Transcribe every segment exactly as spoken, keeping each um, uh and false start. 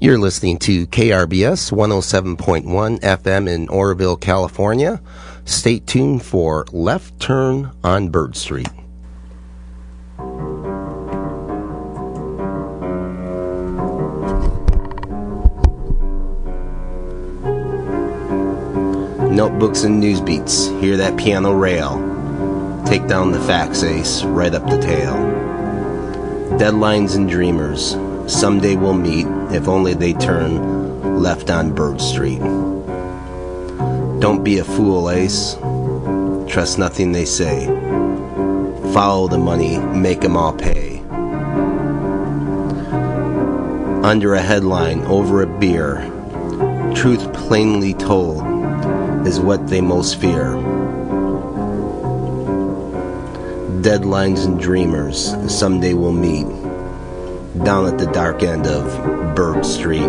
You're listening to K R B S one oh seven point one F M in Oroville, California. Stay tuned for Left Turn on Bird Street. Notebooks and news beats, hear that piano rail. Take down the facts, ace, write up the tale. Deadlines and dreamers, someday we'll meet, if only they turn left on Bird Street. Don't be a fool, ace. Trust nothing they say. Follow the money, make 'em all pay. Under a headline, over a beer, truth plainly told is what they most fear. Deadlines and dreamers, someday we'll meet down at the dark end of Bird Street.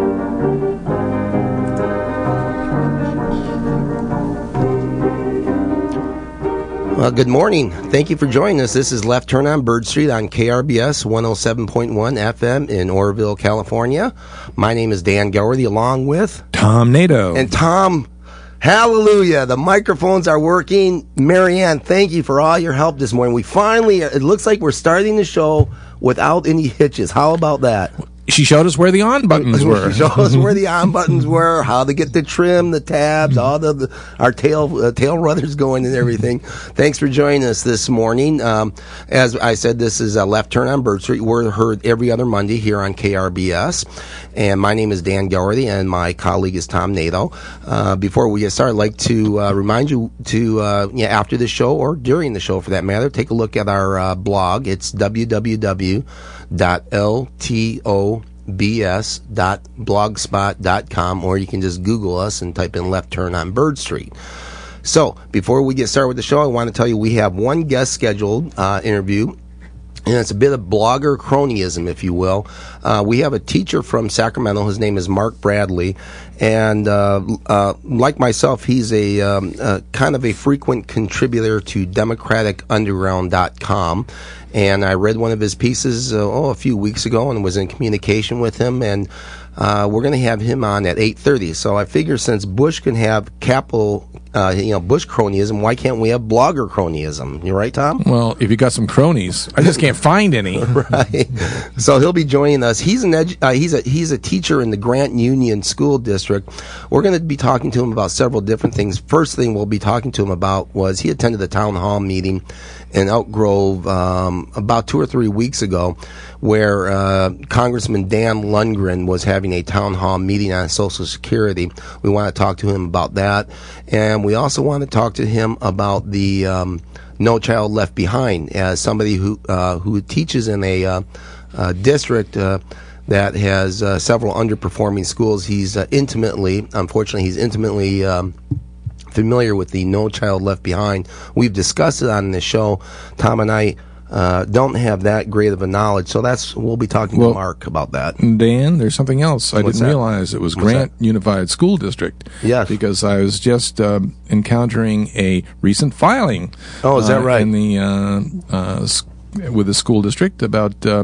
Well, good morning. Thank you for joining us. This is Left Turn on Bird Street on K R B S one oh seven point one F M in Oroville, California. My name is Dan Gowerthy, along with Tom Nadeau. And Tom, hallelujah, the microphones are working. Marianne, thank you for all your help this morning. We finally, it looks like we're starting the show without any hitches. How about that? She showed us where the on buttons were. She showed us where the on buttons were, how to get the trim, the tabs, all the, the our tail uh, tail rudders going and everything. Thanks for joining us this morning. Um, as I said, this is a Left Turn on Bird Street. We're heard every other Monday here on K R B S. And my name is Dan Gowerthy, and my colleague is Tom Nadeau. Uh, before we get started, I'd like to uh, remind you to, uh, yeah, after the show or during the show for that matter, take a look at our uh, blog. It's w w w dot l t o b s dot blogspot dot com, or you can just Google us and type in Left Turn on Bird Street. So, before we get started with the show, I want to tell you we have one guest scheduled uh, interview, and it's a bit of blogger cronyism, if you will. Uh, we have a teacher from Sacramento. His name is Mark Bradley, and uh, uh, like myself, he's a um, uh, kind of a frequent contributor to democratic underground dot com. And I read one of his pieces uh, oh a few weeks ago and was in communication with him, and uh, we're going to have him on at eight thirty. So I figure since Bush can have capital, uh, you know, Bush cronyism, why can't we have blogger cronyism? You right, Tom? Well, if you got some cronies, I just can't find any. Right. So he'll be joining us. He's an edu- uh, he's a he's a teacher in the Grant Union School District. We're going to be talking to him about several different things. First thing we'll be talking to him about was he attended the town hall meeting in Elk Grove um, about two or three weeks ago, where uh, Congressman Dan Lundgren was having a town hall meeting on Social Security. We want to talk to him about that, and we also want to talk to him about the um, No Child Left Behind, as somebody who uh, who teaches in a uh, uh, district uh, that has uh, several underperforming schools. He's uh, intimately, unfortunately, he's intimately um, familiar with the No Child Left Behind. We've discussed it on this show. Tom and I uh, don't have that great of a knowledge, so that's we'll be talking well, to Mark about that. Dan, there's something else. I What's didn't that? realize it was What's Grant that? Unified School District. Yes. Because I was just um, encountering a recent filing. Oh, is that uh, right? In the uh, uh, with the school district about uh,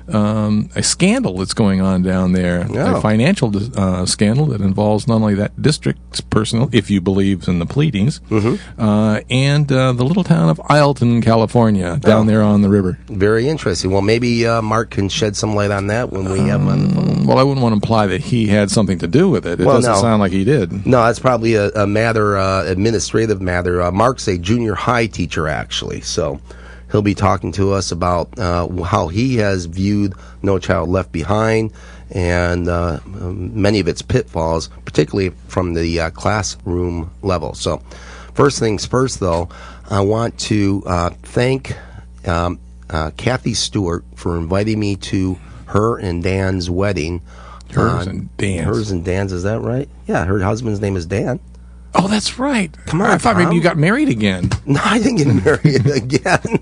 um, a scandal that's going on down there, Oh. a financial uh, scandal that involves not only that district's personnel, if you believe in the pleadings, mm-hmm. uh, and uh, the little town of Ileton, California, down Oh. there on the river. Very interesting. Well, maybe uh, Mark can shed some light on that when we have him on the phone. Well, I wouldn't want to imply that he had something to do with it. It Well, doesn't no. sound like he did. No, that's probably a, a matter, uh, administrative matter. Uh, Mark's a junior high teacher, actually, so he'll be talking to us about uh, how he has viewed No Child Left Behind and uh, many of its pitfalls, particularly from the uh, classroom level. So, first things first, though, I want to uh, thank um, uh, Kathy Stewart for inviting me to her and Dan's wedding. Hers Uh, and Dan's. Hers and Dan's, is that right? Yeah, her husband's name is Dan. Oh, that's right. Come on, I thought Tom. maybe you got married again. No, I didn't get married again.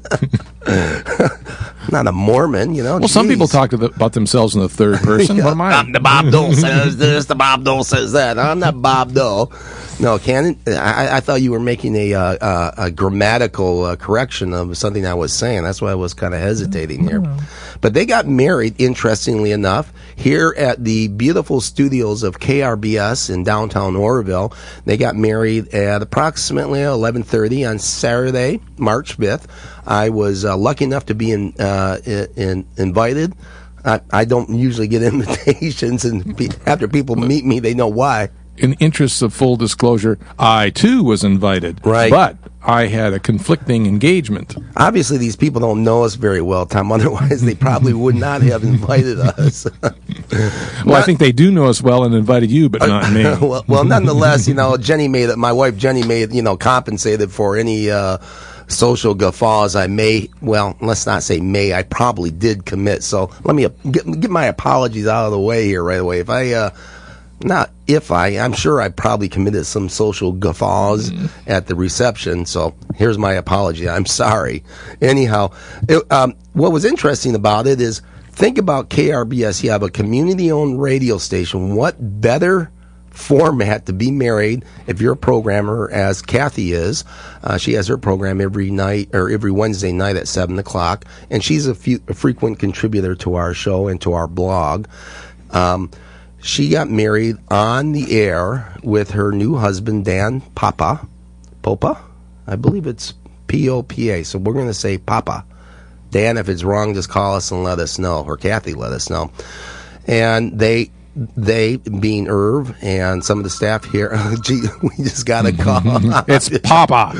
I'm not a Mormon, you know. Well, some Jeez. people talk to the, about themselves in the third person. Yeah, What am I? I'm the Bob Dole says this, the Bob Dole says that. I'm not Bob Dole. No, Cannon, I, I thought you were making a, uh, uh, a grammatical uh, correction of something I was saying. That's why I was kind of hesitating here. Oh. But they got married, interestingly enough, here at the beautiful studios of K R B S in downtown Oroville. They got married at approximately eleven thirty on Saturday, March fifth. I was uh, lucky enough to be in, uh, in, invited. I, I don't usually get invitations, and pe- after people meet me, they know why. In interests of full disclosure, I too was invited, right? But I had a conflicting engagement. Obviously, these people don't know us very well, Tom. Otherwise, they probably would not have invited us. Well, not, I think they do know us well and invited you, but not me. well, well, nonetheless, you know, Jenny made it. My wife Jenny made you know compensated for any uh, social guffaws I may. Well, let's not say may. I probably did commit. So let me uh, get, get my apologies out of the way here right away. If I. Uh, Not if I, I'm sure I probably committed some social guffaws mm. at the reception, so here's my apology. I'm sorry. Anyhow, it, um, what was interesting about it is, think about K R B S. You have a community-owned radio station. What better format to be married if you're a programmer, as Kathy is. Uh, she has her program every night, or every Wednesday night at seven o'clock, and she's a, few, a frequent contributor to our show and to our blog. Um, She got married on the air with her new husband, Dan Papa. Popa? I believe it's P O P A, so we're going to say Papa. Dan, if it's wrong, just call us and let us know, or Kathy let us know. And they, they being Irv and some of the staff here, gee, we just got a call. It's Papa.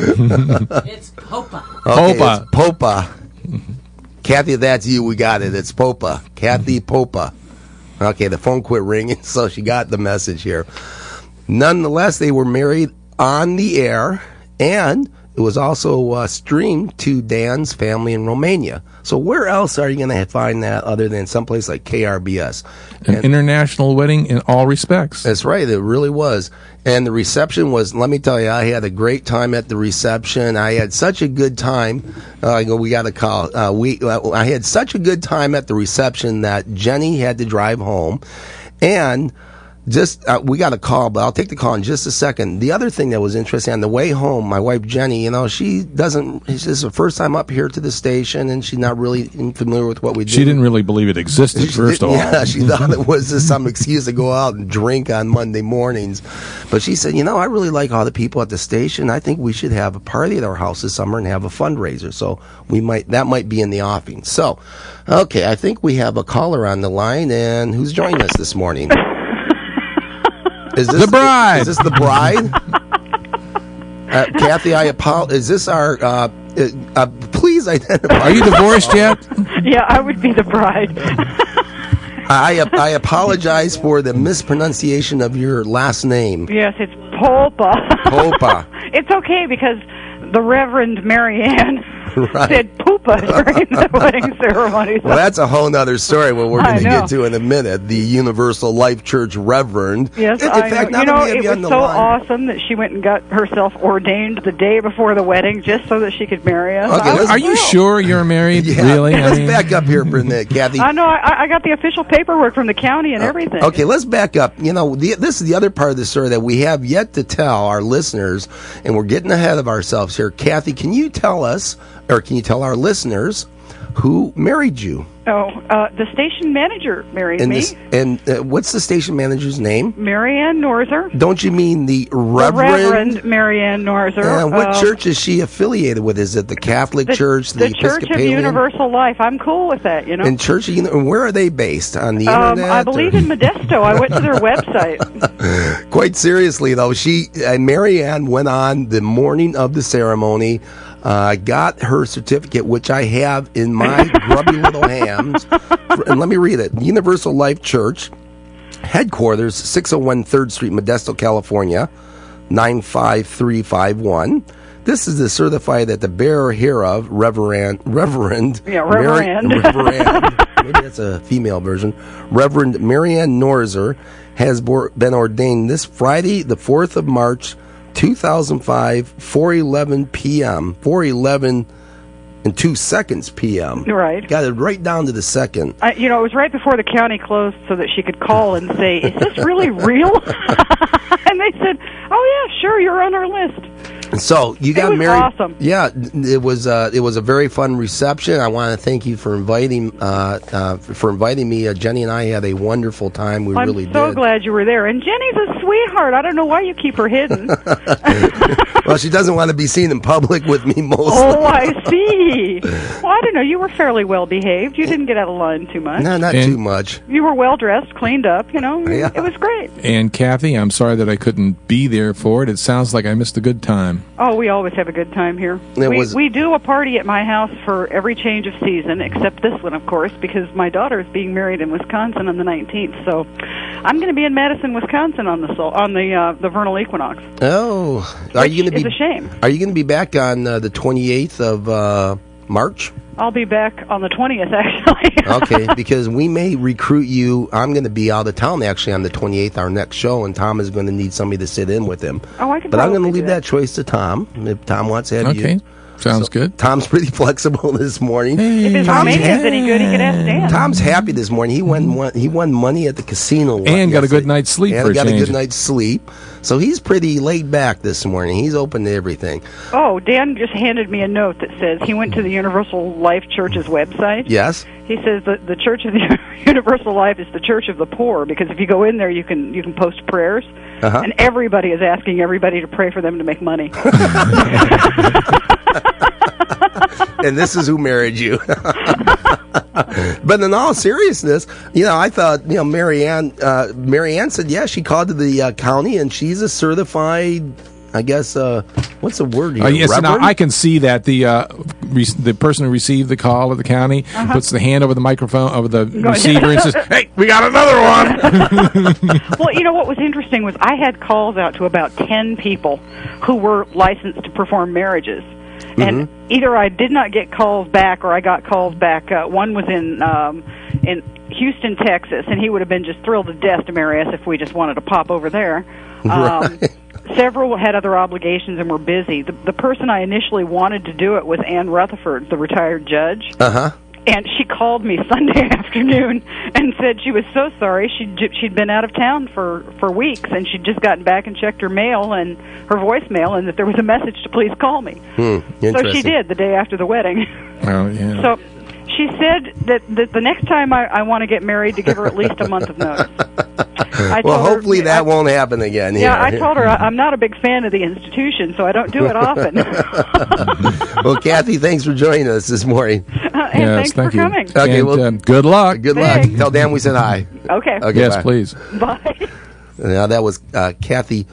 It's Popa. Okay, Popa. It's Popa. Kathy, if that's you, we got it. It's Popa. Kathy Popa. Okay, the phone quit ringing, so she got the message here. Nonetheless, they were married on the air, and it was also uh, streamed to Dan's family in Romania. So where else are you going to find that other than someplace like K R B S? An and international wedding in all respects. That's right, it really was. And the reception was, let me tell you, I had a great time at the reception. I had such a good time. Uh, I go, we got a call. Uh, we, uh, I had such a good time at the reception that Jenny had to drive home. And just, uh, we got a call, but I'll take the call in just a second. The other thing that was interesting, on the way home, my wife Jenny, you know, she doesn't, this is her first time up here to the station, and she's not really familiar with what we do. She didn't really believe it existed, She first of all. Yeah, she thought it was just some excuse to go out and drink on Monday mornings. But she said, you know, I really like all the people at the station. I think we should have a party at our house this summer and have a fundraiser. So we might, that might be in the offing. So, okay, I think we have a caller on the line, and who's joining us this morning? Is this the bride? Is this the bride? uh, Kathy, I apologize. Is this our? Uh, uh, uh, please identify. Are you divorced yet? Yeah, I would be the bride. I I apologize for the mispronunciation of your last name. Yes, it's Popa. Popa. It's okay because the Reverend Marianne right. said Poopa during the wedding ceremony. So. Well, that's a whole other story. What we're I going to know. get to in a minute. The Universal Life Church Reverend. Yes, in, in I fact, know. now You that know, we have it you was on the so line- awesome that she went and got herself ordained the day before the wedding just so that she could marry us. Okay, I was let's- Are you thrilled. sure you're married? Yeah, Really? let's I mean, back up here for a minute, Kathy. I know. I, I got the official paperwork from the county and everything. Okay, let's back up. You know, the, this is the other part of the story that we have yet to tell our listeners, and we're getting ahead of ourselves here. Kathy, can you tell us, or can you tell our listeners, who married you? Oh, uh, the station manager married And, me. this, and uh, what's the station manager's name? Marianne Norzer. Don't you mean the Reverend? The Reverend Marianne Norzer. Uh, what Uh, church is she affiliated with? Is it the Catholic the, Church, the, the Church of Episcopalian? Universal Life. I'm cool with that, you know. And Church of Uni- where are they based? On the um, internet? I believe or- in Modesto. I went to their website. Quite seriously, though, she uh, Marianne went on the morning of the ceremony, uh, got her certificate, which I have in my grubby little hands. And let me read it. Universal Life Church, headquarters, six oh one third Street, Modesto, California, nine five three five one. This is the certified that the bearer hereof, Reverend, Reverend, Yeah, Reverend. Mary, Reverend, maybe that's a female version, Reverend Marianne Norzer, has bor- been ordained this Friday, the fourth of March, two thousand five, four eleven p.m., four eleven and two seconds p.m. Right. Got it right down to the second. I, you know, it was right before the county closed so that she could call and say, is this really real? And they said, Oh yeah, sure. You're on our list. So you got was married. awesome. Yeah, it was. Uh, it was a very fun reception. I want to thank you for inviting uh, uh, for inviting me. Uh, Jenny and I had a wonderful time. We I'm really so did. glad you were there. And Jenny's a sweetheart. I don't know why you keep her hidden. Well, she doesn't want to be seen in public with me mostly. Oh, I see. Well, I don't know. You were fairly well behaved. You didn't get out of line too much. No, not And- too much. You were well dressed, cleaned up. You know, Yeah. it was great. And Kathy, I'm sorry that I couldn't be there for it. It sounds like I missed a good time. Oh, we always have a good time here. It we was- we do a party at my house for every change of season, except this one, of course, because my daughter is being married in Wisconsin on the nineteenth. So, I'm going to be in Madison, Wisconsin on the sol- on the uh, the vernal equinox. Oh, are you going to It's be? a shame. Are you going to be back on uh, the twenty-eighth of uh, March? I'll be back on the twentieth, actually. Okay, because we may recruit you. I'm going to be out of town actually on the twenty-eighth, our next show, and Tom is going to need somebody to sit in with him. Oh, I can But I'm going to probably leave do that. that. choice to Tom if Tom wants to have you. Okay, sounds So, good. Tom's pretty flexible this morning. If his Tom's Romanian's any good, he can ask Dan. Tom's happy this morning. He won, won he won money at the casino And got a yesterday. good night's sleep And for a got a change. good night's sleep. So he's pretty laid back this morning. He's open to everything. Oh, Dan just handed me a note that says he went to the Universal Life Church's website. Yes. He says that the Church of the Universal Life is the Church of the Poor, because if you go in there, you can you can post prayers, Uh-huh. and everybody is asking everybody to pray for them to make money. And this is who married you. But in all seriousness, you know, I thought, you know, Marianne, uh, Marianne said, yeah, she called to the uh, county, and she's a certified, I guess, uh, what's the word here? Uh, yes, now Reverend? I can see that the uh, re- the person who received the call at the county Uh-huh. puts the hand over the microphone over the receiver and says, "Hey, we got another one." Well, you know what was interesting was I had calls out to about ten people who were licensed to perform marriages. And either I did not get calls back or I got calls back. Uh, one was in um, in Houston, Texas, and he would have been just thrilled to death to marry us if we just wanted to pop over there. Um, Right. Several had other obligations and were busy. The, the person I initially wanted to do it was Ann Rutherford, the retired judge. Uh-huh. And she called me Sunday afternoon and said she was so sorry. She'd, she'd been out of town for, for weeks, and she'd just gotten back and checked her mail and her voicemail, and that there was a message to please call me. Hmm, So interesting. she did the day after the wedding. Oh yeah. So she said that, that the next time I, I want to get married, to give her at least a month of notice. I Well, told her- hopefully that I- won't happen again. Yeah, I here. told her I- I'm not a big fan of the institution, so I don't do it often. Well, Kathy, thanks for joining us this morning. and yes, thanks thank for you. coming. Okay, and, well- um, good luck. Good Thanks. luck. Tell Dan we said hi. Okay. Okay, yes, bye. please. Bye. Now, that was uh, Kathy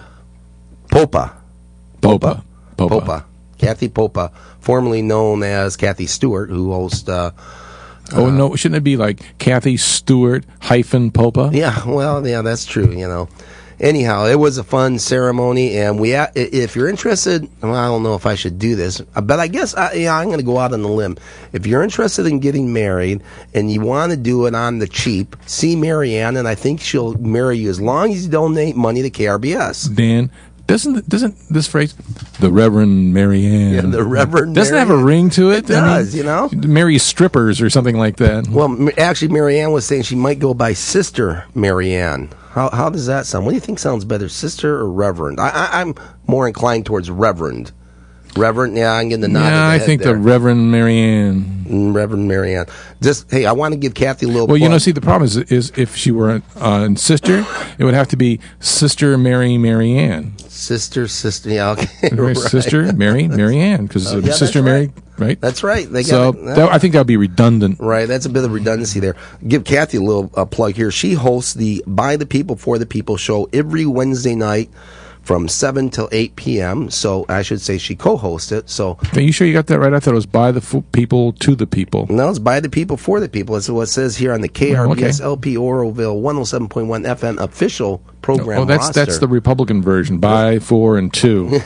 Popa. Popa. Popa. Popa. Kathy Popa, formerly known as Kathy Stewart, who hosts... Uh, Oh no, shouldn't it be like Kathy Stewart hyphen Popa? yeah, well, yeah, that's true, you know. Anyhow, it was a fun ceremony, and we. a- If you're interested, well, I don't know if I should do this, but I guess I, yeah, I'm going to go out on a limb. If you're interested in getting married and you want to do it on the cheap, see Marianne, and I think she'll marry you as long as you donate money to K R B S. Dan, doesn't doesn't this phrase, the Reverend Marianne, Yeah, the Reverend doesn't it have a Marianne. ring to it? It does, you know? Mary Strippers or something like that. Well, m- actually, Marianne was saying she might go by Sister Marianne. How how does that sound? What do you think sounds better, Sister or Reverend? I, I, I'm more inclined towards Reverend. Reverend, yeah, I'm getting the nod. of the yeah, I head think there. the Reverend Marianne. Mm, Reverend Marianne. Just hey, I want to give Kathy a little. Well, you know, plug. see, the problem is, is if she were a uh, sister, it would have to be Sister Mary Marianne. Sister, sister, yeah, okay, right. Sister Mary Marianne, because Oh, yeah, that's Sister Mary, right? That's right. They So got that, I think that would be redundant. right. That's a bit of redundancy there. Give Kathy a little uh, plug here. She hosts the By the People for the People show every Wednesday night from seven till eight p.m. So I should say she co-hosts it. So Are you sure you got that right? I thought it was by the f- people to the people. no, it's By the People for the People. That's what it says here on the K R B S Oh, okay. L P Oroville one oh seven point one F M official program Oh, that's roster. that's the Republican version. By, for, and two.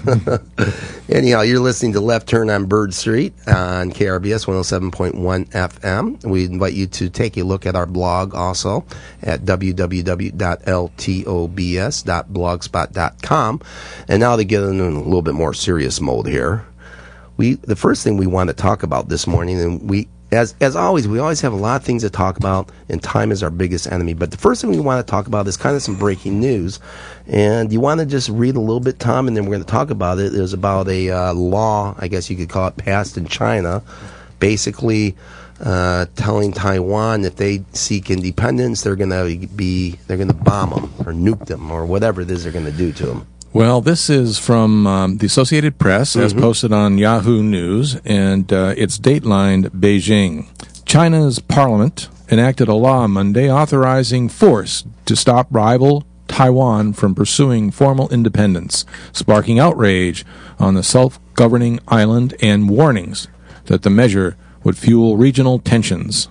Anyhow, you're listening to Left Turn on Bird Street on K R B S one oh seven point one F M. We invite you to take a look at our blog also at w w w dot l t o b s dot blogspot dot com. And now to get into a little bit more serious mode here. We the first thing we want to talk about this morning, and we as as always, we always have a lot of things to talk about, and time is our biggest enemy. But the first thing we want to talk about is kind of some breaking news. And you want to just read a little bit, Tom, and then we're going to talk about it. It was about a uh, law, I guess you could call it, passed in China, basically uh, telling Taiwan if they seek independence, they're going to be they're going to bomb them or nuke them or whatever it is they're going to do to them. Well, this is from um, the Associated Press, as mm-hmm. posted on Yahoo News, and uh, it's datelined Beijing. China's parliament enacted a law Monday authorizing force to stop rival Taiwan from pursuing formal independence, sparking outrage on the self-governing island and warnings that the measure would fuel regional tensions.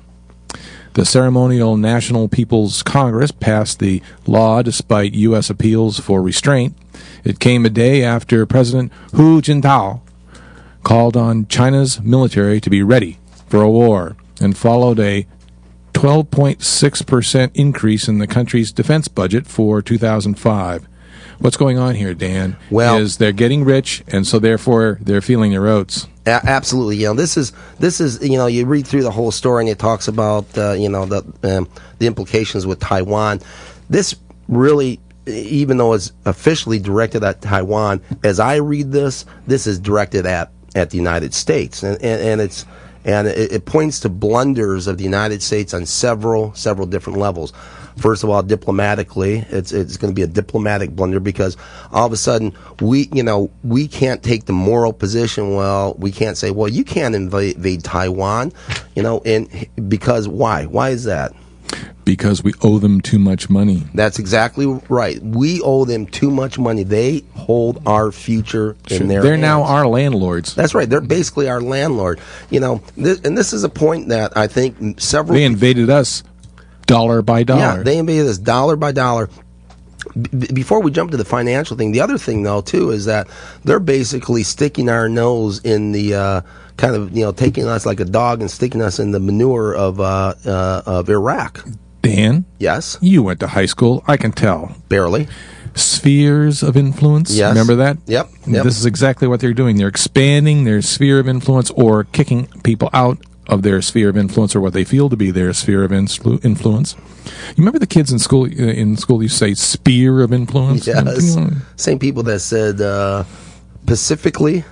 The ceremonial National People's Congress passed the law despite U S appeals for restraint. It came a day after President Hu Jintao called on China's military to be ready for a war and followed a twelve point six percent increase in the country's defense budget for two thousand five. What's going on here, Dan? Well, is they're getting rich, and so therefore they're feeling their oats. A- absolutely, you know, this is this is you know, you read through the whole story and it talks about uh, you know the um, the implications with Taiwan. This really, even though it's officially directed at Taiwan, as I read this, this is directed at, at the United States, and and, and it's and it, it points to blunders of the United States on several several different levels. First of all, diplomatically, it's it's going to be a diplomatic blunder because all of a sudden we, you know, we can't take the moral position. Well, we can't say, well, you can't invade, invade Taiwan, you know, and because why? Why is that? Because we owe them too much money. That's exactly right. We owe them too much money. They hold our future in sure. their They're hands. now our landlords. That's right. They're basically our landlord. You know, this, and this is a point that I think several... They invaded us dollar by dollar. Yeah, they invaded us dollar by dollar. B- before we jump to the financial thing, the other thing, though, too, is that they're basically sticking our nose in the... Uh, kind of, you know, taking us like a dog and sticking us in the manure of uh, uh, of Iraq. Dan? Yes? You went to high school, I can tell. Barely. Spheres of influence? Yes. Remember that? Yep. yep. This is exactly what they're doing. They're expanding their sphere of influence or kicking people out of their sphere of influence or what they feel to be their sphere of influ- influence. You remember the kids in school, uh, in school you say sphere of influence? Yes. Same people that said uh, Pacifically.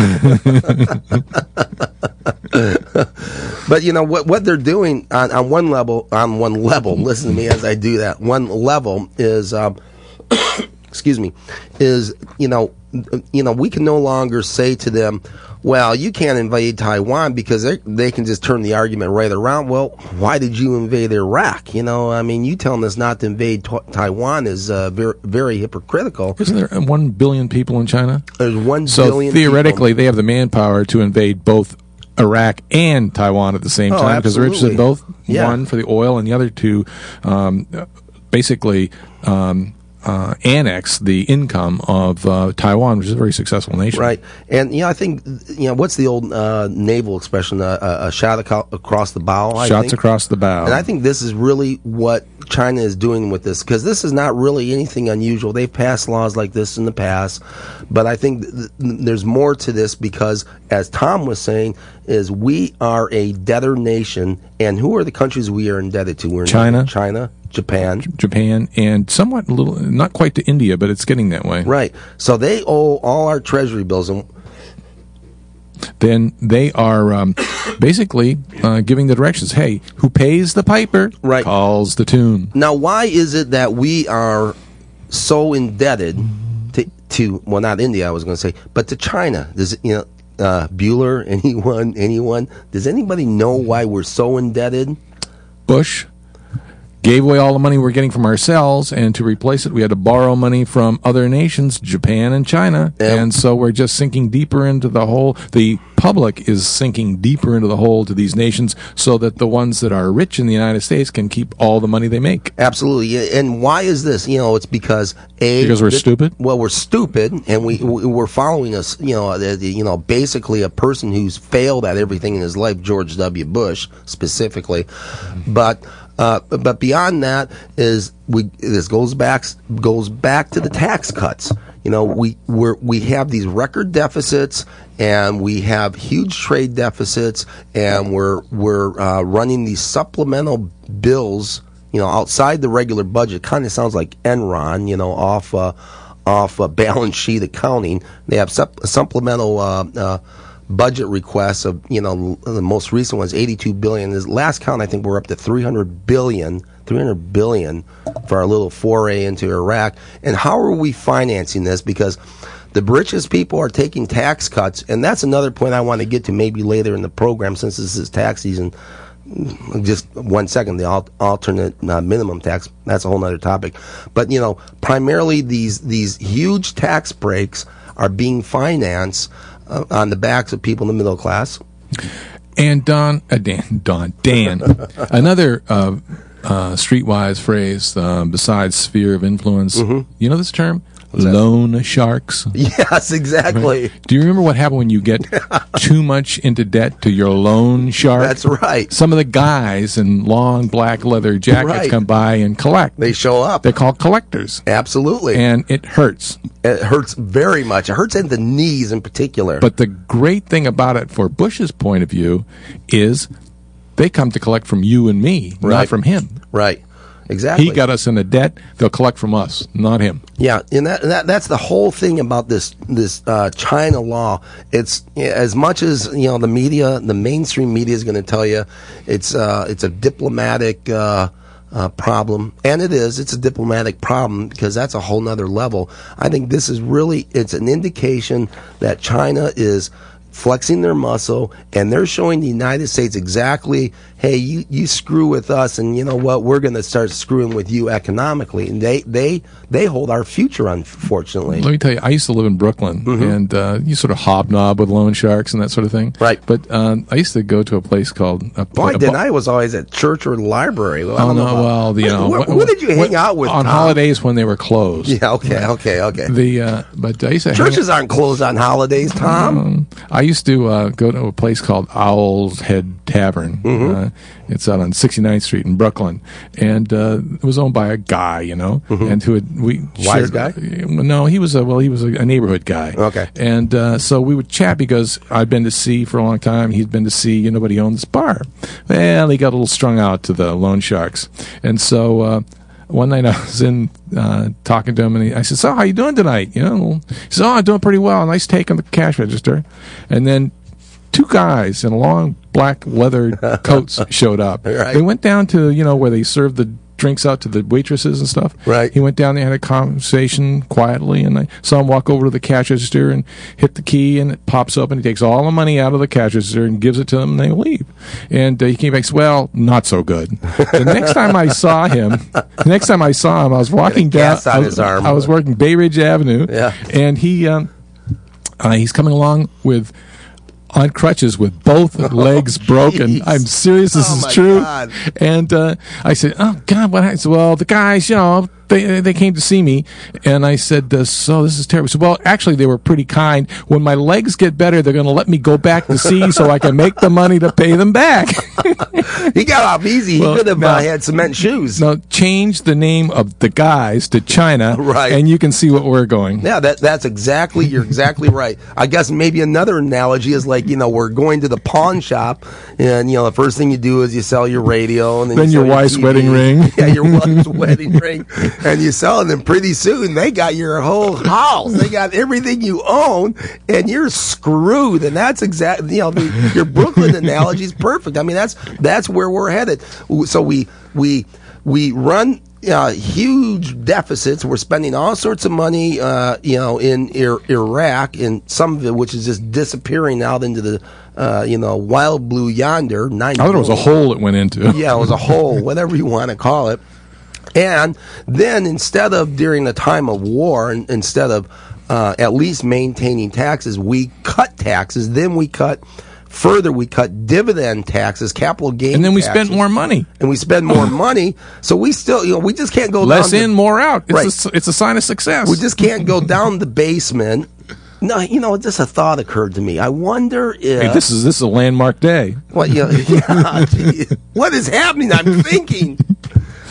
But you know what what they're doing on, on one level on one level listen to me as I do that one level is um, excuse me is you know you know we can no longer say to them, well, you can't invade Taiwan because they they can just turn the argument right around. Well, why did you invade Iraq? You know, I mean, you telling us not to invade t- Taiwan is uh, very, very hypocritical. Isn't there one billion people in China? There's one so billion. So theoretically, people. they have the manpower to invade both Iraq and Taiwan at the same oh, time because they're interested in both. Yeah. One for the oil, and the other to um, basically. Um, Uh, annex the income of uh, Taiwan, which is a very successful nation. Right. And, you know, I think, you know, what's the old uh, naval expression? Uh, a, a shot aco- across the bow, I Shots think. across the bow. And I think this is really what China is doing with this, because this is not really anything unusual. They've passed laws like this in the past, but I think th- th- there's more to this because, as Tom was saying, is we are a debtor nation, and who are the countries we are indebted to? We're China. China. Japan. Japan, and somewhat a little, not quite to India, but it's getting that way. Right. So they owe all our treasury bills. And then they are um, basically uh, giving the directions. Hey, who pays the piper right. calls the tune. Now, why is it that we are so indebted to, to well, not India, I was going to say, but to China? Does it, you know, uh, Bueller, anyone, anyone? Does anybody know why we're so indebted? Bush gave away all the money we're getting from ourselves, and to replace it, we had to borrow money from other nations, Japan and China, yep. and so we're just sinking deeper into the hole. The public is sinking deeper into the hole to these nations so that the ones that are rich in the United States can keep all the money they make. Absolutely. And why is this? You know, it's because a because we're th- stupid. Well, we're stupid, and we we're following us. You know, the, the, you know, basically a person who's failed at everything in his life, George W. Bush specifically, but. Uh, but beyond that is we this goes back goes back to the tax cuts. You know, we we're, we have these record deficits, and we have huge trade deficits, and we're we're uh, running these supplemental bills, you know, outside the regular budget. Kind of sounds like Enron, you know, off uh, off uh, balance sheet accounting. They have sup- supplemental uh, uh, budget requests of, you know, the most recent one is eighty-two billion. This last count, I think we're up to three hundred billion. three hundred billion for our little foray into Iraq. And how are we financing this? Because the richest people are taking tax cuts, and that's another point I want to get to maybe later in the program, since this is tax season. Just one second, the al- alternate uh, minimum tax, that's a whole other topic. But, you know, primarily these these huge tax breaks are being financed uh, on the backs of people in the middle class. And Don, uh, Dan, Don, Dan, another uh, uh, streetwise phrase uh, besides sphere of influence. Mm-hmm. You know this term? Loan sharks. Yes, exactly. Right? Do you remember what happened when you get too much into debt to your loan shark? That's right. Some of the guys in long black leather jackets Right. come by and collect. They show up. They're called collectors. Absolutely. And it hurts. It hurts very much. It hurts at the knees in particular. But the great thing about it, for Bush's point of view, is they come to collect from you and me, Right. not from him. Right. Exactly. He got us in a debt. They'll collect from us, not him. Yeah, and that, that that's the whole thing about this this uh, China law. It's as much as, you know, the media, the mainstream media is going to tell you it's uh, it's a diplomatic uh, uh, problem, and it is. It's a diplomatic problem because that's a whole nother level. I think this is really it's an indication that China is flexing their muscle, and they're showing the United States exactly, hey, you, you screw with us, and you know what, we're going to start screwing with you economically. And they they they hold our future, unfortunately. Let me tell you, I used to live in Brooklyn, Mm-hmm. and uh, you sort of hobnob with loan sharks and that sort of thing. Right. But um, I used to go to a place called... A, Boy, a, didn't I? was always at church or the library. Well, I Oh, don't no, know about- well, you Where- know... where, wh- where did you hang wh- out with On Tom? holidays when they were closed. Yeah, okay, okay, okay. The uh, But I used to hang- Churches aren't closed on holidays, Tom. Um, I used to uh, go to a place called Owl's Head Tavern. Mm-hmm. Uh, it's out on sixty-ninth Street in Brooklyn, and uh, it was owned by a guy, you know, and who had we Mm-hmm. Wise shared, guy? No, he was a well, he was a, a neighborhood guy. Okay. And uh, so we would chat because I'd been to sea for a long time. He'd been to sea. You know, nobody owned this bar. Well, he got a little strung out to the loan sharks, and so. Uh, One night I was in uh, talking to him, and he, I said, "So, how you doing tonight?" You know, he said, "Oh, I'm doing pretty well. Nice take on the cash register." And then two guys in long black leather coats showed up. Right. They went down to, you know, where they served the drinks out to the waitresses and stuff. Right. He went down there, had a conversation quietly, and I saw him walk over to the cash register and hit the key, and it pops up, and he takes all the money out of the cash register and gives it to them, and they leave. And uh, he came back and said, "Well, not so good." The next time I saw him, the next time I saw him, I was walking down. gas on I was, his arm. I was working Bay Ridge Avenue, Yeah. and he um, uh, he's coming along with. On crutches with both legs broken. jeez. I'm serious. This Oh, is my true. God. And uh, I said, "Oh God, what happened?" Well, the guys, you know, they they came to see me, and I said, uh, "So this is terrible." He said, "Well, actually, they were pretty kind. When my legs get better, they're going to let me go back to sea so I can make the money to pay them back." He got off easy. Well, he could have now- uh, had cement shoes. Now change the name of the guys to China, Right. and you can see what we're going. Yeah, that that's exactly, you're exactly right. I guess maybe another analogy is like, you know, we're going to the pawn shop, and, you know, the first thing you do is you sell your radio, and then, Then you your sell wife's T V. wedding ring. Yeah, your wife's wedding ring, and you sell it, and pretty soon they got your whole house. They got everything you own, and you're screwed. And that's exactly, you know, the, your Brooklyn analogy is perfect. I mean, that's that's where we're headed. So we we we run uh, huge deficits. We're spending all sorts of money, uh, you know, in Ir- Iraq, and some of it which is just disappearing out into the, uh, you know, wild blue yonder. I thought it was a hole it went into. Yeah, it was a hole, whatever you want to call it. And then instead of during the time of war, and instead of uh, at least maintaining taxes, we cut taxes. Then we cut further. We cut dividend taxes, capital gain, And then we taxes, spent more money. and we spend more money. So we still, you know, we just can't go Less down in, the, more out. It's, Right. a, it's a sign of success. we just can't go down the basement. No, you know, just a thought occurred to me. I wonder if Hey, this is this is a landmark day. what, you know, yeah, gee, what is happening? I'm thinking.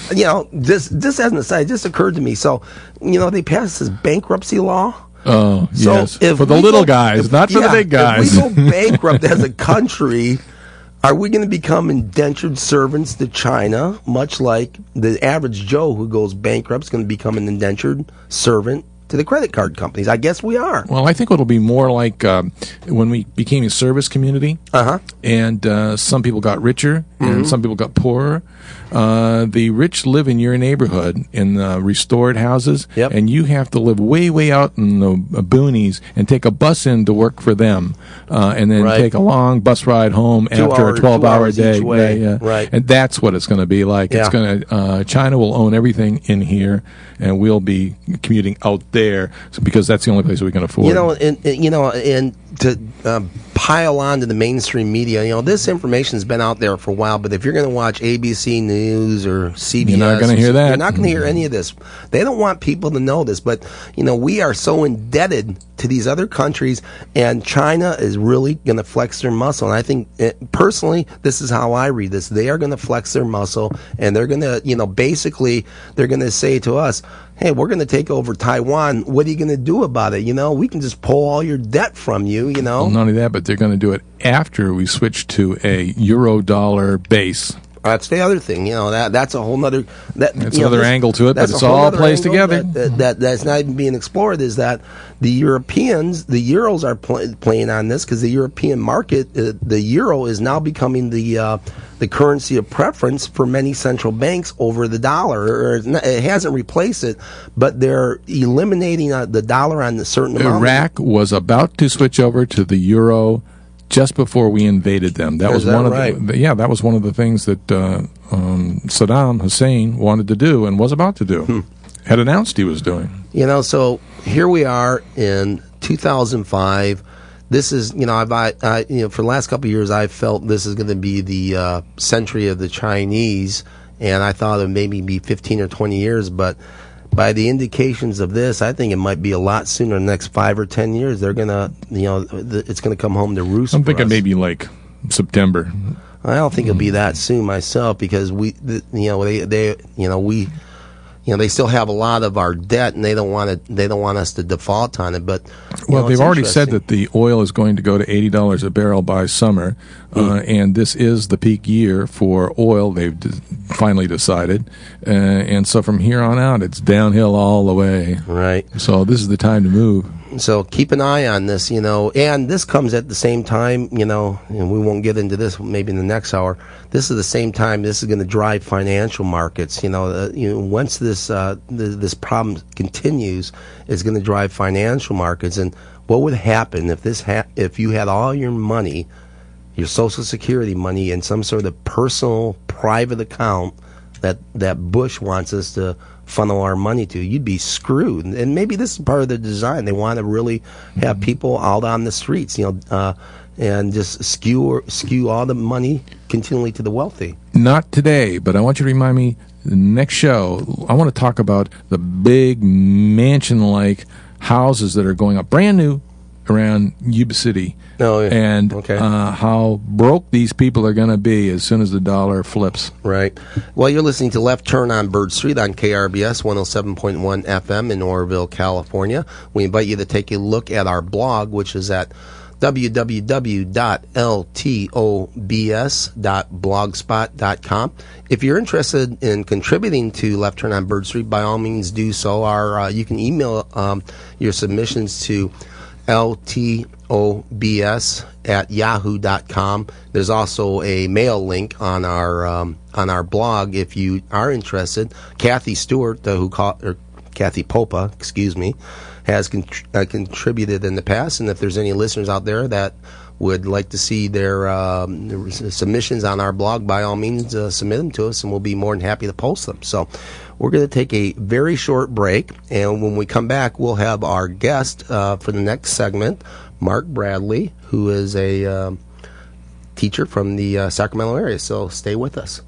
you know, this this as an aside, just occurred to me. So, you know, they passed this bankruptcy law. Oh, So yes. if For the we little go- guys, if- not for yeah, the big guys. If we go bankrupt as a country, are we going to become indentured servants to China, much like the average Joe who goes bankrupt is going to become an indentured servant to the credit card companies? I guess we are. Well, I think it'll be more like um, when we became a service community, Uh-huh. and uh, some people got richer Mm-hmm. and some people got poorer. Uh, the rich live in your neighborhood in uh, restored houses, Yep. and you have to live way, way out in the uh, boonies and take a bus in to work for them, uh, and then Right. take a long bus ride home Two after hour- a twelve two hour hours day. each way. Yeah, yeah. Right. And that's what it's going to be like. It's Yeah. going to uh, China will own everything in here, and we'll be commuting out there so, because that's the only place we can afford. You know, and, and you know, and to um, pile on to the mainstream media, you know, this information's been out there for a while. But if you're going to watch A B C News or C B S, You're not gonna or- hear that. You're not going to hear any of this. They don't want people to know this. But you know, we are so indebted to these other countries, and China is really going to flex their muscle. And I think, it, personally, this is how I read this: they are going to flex their muscle, and they're going to, you know, basically, they're going to say to us, hey, we're going to take over Taiwan. What are you going to do about it? You know, we can just pull all your debt from you, you know. Well, not only that, but they're going to do it after we switch to a euro dollar base. That's the other thing, you know. That that's a whole nother. That, That's you know, another this- angle to it, but that's a it's whole all nother plays angle together. That, that, that that's not even being explored. Is that the Europeans, the Euros are pl- playing on this because the European market, uh, the euro is now becoming the uh, the currency of preference for many central banks over the dollar. Or it's not- it hasn't replaced it, but they're eliminating uh, the dollar on a certain amount. Iraq was about to switch over to the euro just before we invaded them. That Is was that one of right? the, yeah, that was one of the things that uh, um, Saddam Hussein wanted to do and was about to do. Hmm. Had announced he was doing. You know, so here we are in two thousand five. This is, you know, I've, I, I, you know, for the last couple of years, I've felt this is going to be the uh, century of the Chinese, and I thought it would maybe be fifteen or twenty years, but by the indications of this, I think it might be a lot sooner. In the next five or ten years, they're going to, you know, th- it's going to come home to roost. I'm for thinking us. maybe like September. I don't think it'll be that soon myself because we, th- you know, they, they, you know, we. You know, they still have a lot of our debt, and they don't want to. They don't want us to default on it. But you Well, know, they've it's already said interesting. that the oil is going to go to eighty dollars a barrel by summer, uh, and this is the peak year for oil. They've d- finally decided, uh, and so from here on out, it's downhill all the way. Right. So this is the time to move. So keep an eye on this, you know, and this comes at the same time, you know, and we won't get into this maybe in the next hour. This is the same time this is going to drive financial markets. You know, uh, you know, once this uh, th- this problem continues, it's going to drive financial markets. And what would happen if this ha- if you had all your money, your Social Security money, in some sort of personal private account that that Bush wants us to funnel our money to? You'd be screwed. And maybe this is part of the design. They want to really have people out on the streets, you know, uh, and just skew skew all the money continually to the wealthy. Not today, but I want you to remind me the next show. I want to talk about the big mansion-like houses that are going up, brand new, around Yuba City. Oh, yeah. And Okay. uh, how broke these people are going to be as soon as the dollar flips. Right. Well, you're listening to Left Turn on Bird Street on K R B S one oh seven point one F M in Oroville, California. We invite you to take a look at our blog, which is at w w w dot l t o b s dot blogspot dot com. If you're interested in contributing to Left Turn on Bird Street, by all means do so. Our uh, you can email um, your submissions to l t o b s at yahoo dot com. There's also a mail link on our um, on our blog if you are interested. Kathy Stewart, uh, who call, or Kathy Popa, excuse me, has con- uh, contributed in the past. And if there's any listeners out there that would like to see their, um, their submissions on our blog, by all means, uh, submit them to us, and we'll be more than happy to post them. So we're going to take a very short break, and when we come back, we'll have our guest uh, for the next segment, Mark Bradley, who is a um, teacher from the uh, Sacramento area. So stay with us.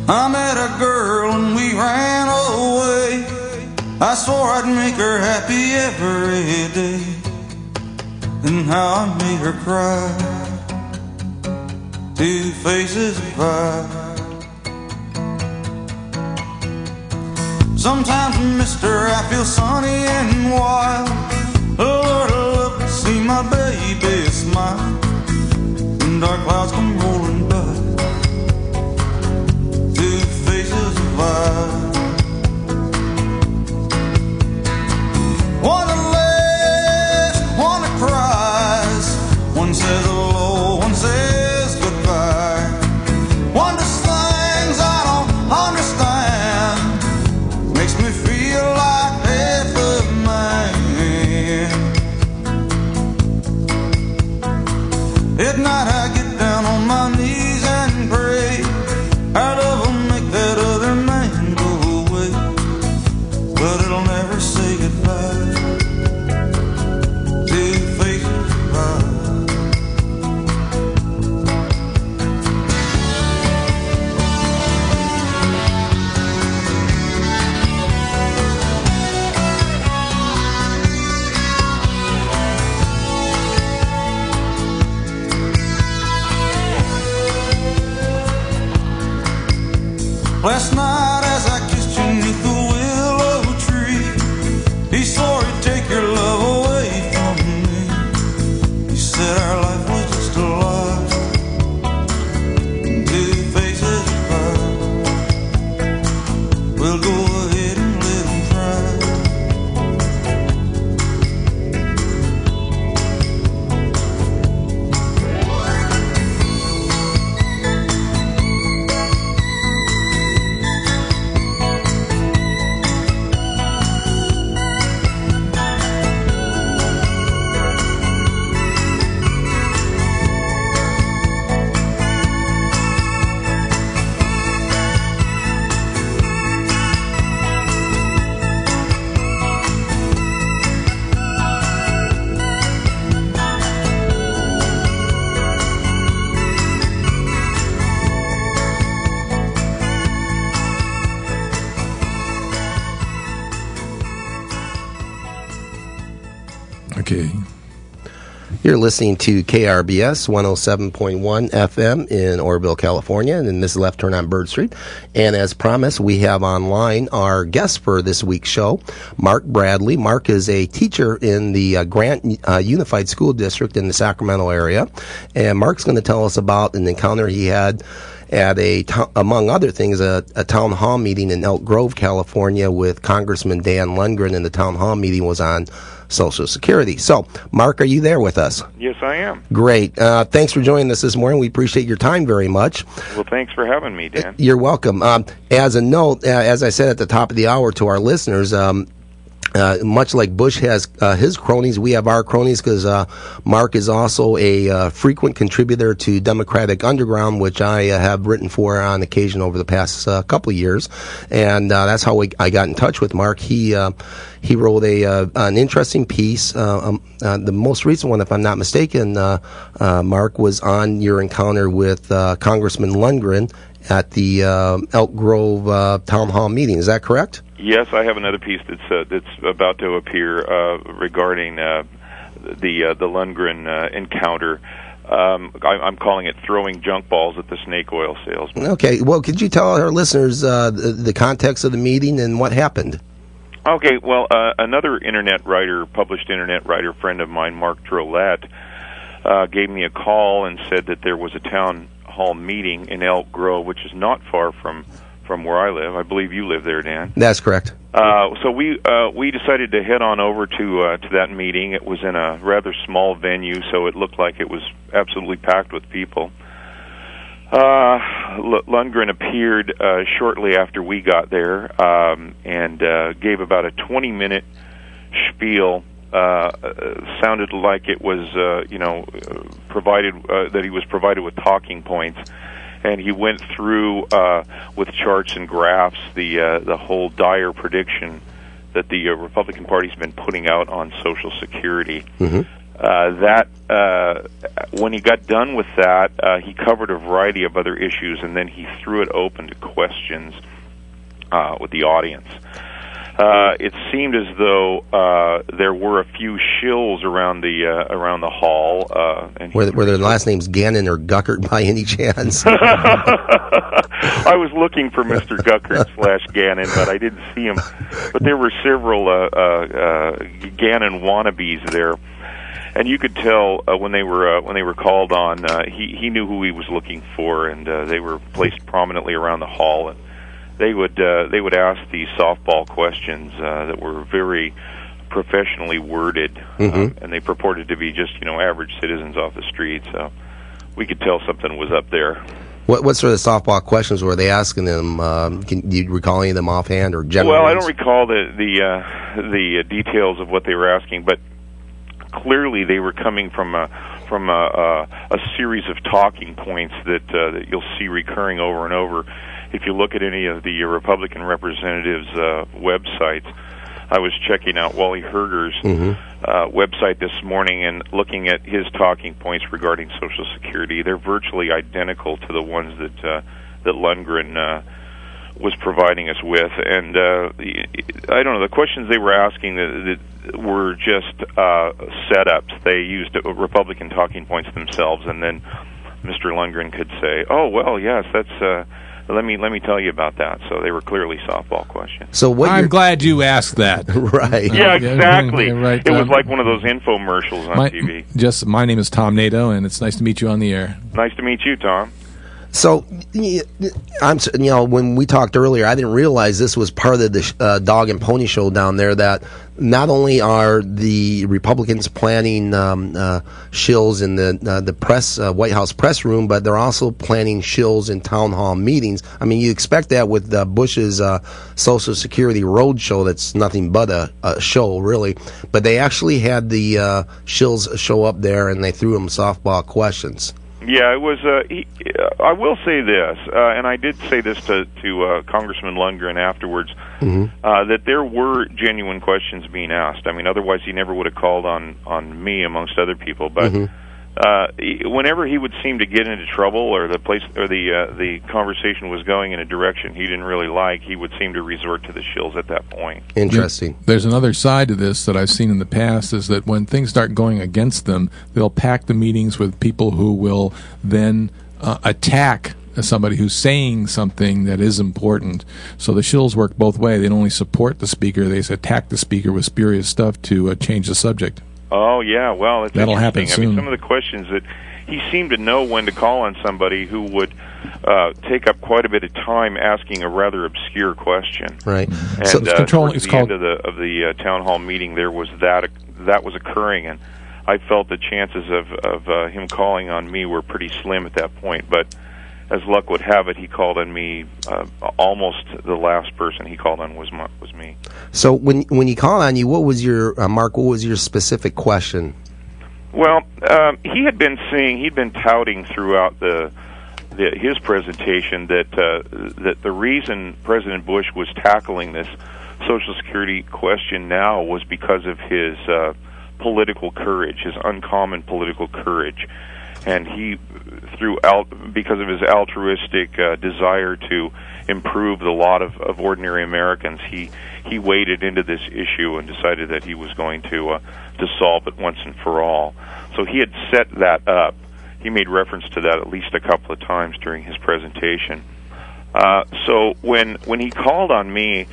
I met a girl and we ran away. I swore I'd make her happy every day. And how I made her cry. Two faces of pie. Sometimes, mister, I feel sunny and wild. Oh, Lord, I love to see my baby smile. And dark clouds come rolling by. Two faces of fire. One that laughs, one that cries. One says hello, one says goodbye. One does things I don't understand. Makes me feel like half a man. At night I get down on my knees and pray. I'd love will make that other man go away, but it'll never say goodbye. Two faces of pie. Last night as I kissed you neath the willow tree, he swore he'd take your love away from me. He said our life was just a lie. Two faces of pie. We'll go ahead and let him try. Okay. You're listening to K R B S one oh seven point one F M in Oroville, California, and this is Left Turn on Bird Street. And as promised, we have online our guest for this week's show, Mark Bradley. Mark is a teacher in the uh, Grant uh, Unified School District in the Sacramento area, and Mark's going to tell us about an encounter he had at a, to- among other things, a, a town hall meeting in Elk Grove, California, with Congressman Dan Lundgren, and the town hall meeting was on Social Security. So, Mark, are you there with us? Yes, I am. Great. Uh, thanks for joining us this morning. We appreciate your time very much. Well, thanks for having me, Dan. You're welcome. Um, as a note, uh, as I said at the top of the hour to our listeners, um, Uh, much like Bush has uh, his cronies, we have our cronies, because uh, Mark is also a uh, frequent contributor to Democratic Underground, which I uh, have written for on occasion over the past uh, couple of years, and uh, that's how we, I got in touch with Mark. He uh, he wrote a uh, an interesting piece. Uh, um, uh, the most recent one, if I'm not mistaken, uh, uh, Mark, was on your encounter with uh, Congressman Lundgren at the uh, Elk Grove uh, Town Hall meeting. Is that correct? Yes, I have another piece that's uh, that's about to appear uh, regarding uh, the uh, the Lundgren uh, encounter. Um, I, I'm calling it throwing junk balls at the snake oil salesman. Okay. Well, could you tell our listeners uh, the, the context of the meeting and what happened? Okay. Well, uh, another internet writer, published internet writer friend of mine, Mark Drolette, uh, gave me a call and said that there was a town hall meeting in Elk Grove, which is not far from. from where I live. I believe you live there, Dan. That's correct. Uh, so we uh, we decided to head on over to uh, to that meeting. It was in a rather small venue, so it looked like it was absolutely packed with people. Uh, L- Lundgren appeared uh, shortly after we got there um, and uh, gave about a twenty-minute spiel. Uh, sounded like it was, uh, you know, provided uh, that he was provided with talking points. And he went through uh, with charts and graphs the uh, the whole dire prediction that the uh, Republican Party's been putting out on Social Security. Mm-hmm. Uh, that uh, when he got done with that, uh, he covered a variety of other issues, and then he threw it open to questions uh, with the audience. Uh, it seemed as though uh, there were a few shills around the uh, around the hall. Uh, and were, were their last names Gannon or Guckert by any chance? I was looking for Mister Guckert slash Gannon, but I didn't see him. But there were several uh, uh, uh, Gannon wannabes there. And you could tell uh, when they were uh, when they were called on, uh, he he knew who he was looking for, and uh, they were placed prominently around the hall. And they would uh, they would ask these softball questions uh, that were very professionally worded, Mm-hmm. uh, and they purported to be just you know average citizens off the street. So we could tell something was up there. What what sort of softball questions were they asking them? Um, can do you recall any of them offhand or general? Well, I ones? don't recall the the uh, the uh, details of what they were asking, but clearly they were coming from a from a, a, a series of talking points that uh, that you'll see recurring over and over. If you look at any of the Republican representatives' uh, websites, I was checking out Wally Herger's Mm-hmm. uh, website this morning and looking at his talking points regarding Social Security. They're virtually identical to the ones that uh, that Lundgren uh, was providing us with, and uh, I don't know, the questions they were asking that, that were just uh, setups. They used Republican talking points themselves, and then Mister Lundgren could say, "Oh, well, yes, that's." Uh, let me let me tell you about that. So they were clearly softball questions. So what? I'm you're- glad you asked that. right. Yeah, yeah, exactly. yeah, right, it was uh, like one of those infomercials on My, T V. just my name is Tom Nato, and it's nice to meet you on the air. Nice to meet you, Tom. So, y- I'm s- you know when we talked earlier, I didn't realize this was part of the sh- uh, dog and pony show down there. That not only are the Republicans planning um, uh, shills in the uh, the press uh, White House press room, but they're also planning shills in town hall meetings. I mean, you expect that with uh, Bush's uh, Social Security road show. That's nothing but a, a show, really. But they actually had the uh, shills show up there, and they threw them softball questions. Yeah, it was. Uh, he, uh, I will say this, uh, and I did say this to to uh, Congressman Lundgren afterwards, Mm-hmm. uh, that there were genuine questions being asked. I mean, otherwise he never would have called on on me amongst other people. But Mhm. uh, he- whenever he would seem to get into trouble, or the place or the uh, the conversation was going in a direction he didn't really like, he would seem to resort to the shills at that point. Interesting. There's another side to this that I've seen in the past, is that when things start going against them, they'll pack the meetings with people who will then uh, attack somebody who's saying something that is important. So the shills work both ways. They don't only support the speaker, they attack the speaker with spurious stuff to uh, change the subject. Oh yeah, well, it's That'll happen interesting. I mean, soon. some of the questions that he seemed to know when to call on somebody who would uh, take up quite a bit of time asking a rather obscure question. Right. And So it's uh, control- towards it's the called- end of the of the uh, town hall meeting, there was that that was occurring, and I felt the chances of of uh, him calling on me were pretty slim at that point. But as luck would have it, he called on me. Uh, almost the last person he called on was my, was me. So when when he called on you, what was your uh, Mark? What was your specific question? Well, um, he had been saying, he'd been touting throughout the, the his presentation that uh, that the reason President Bush was tackling this Social Security question now was because of his uh, political courage, his uncommon political courage, and he through al- because of his altruistic uh, desire to improve the lot of, of ordinary Americans, he he waded into this issue and decided that he was going to uh, to solve it once and for all. So he had set that up. He made reference to that at least a couple of times during his presentation. Uh, so when when he called on me,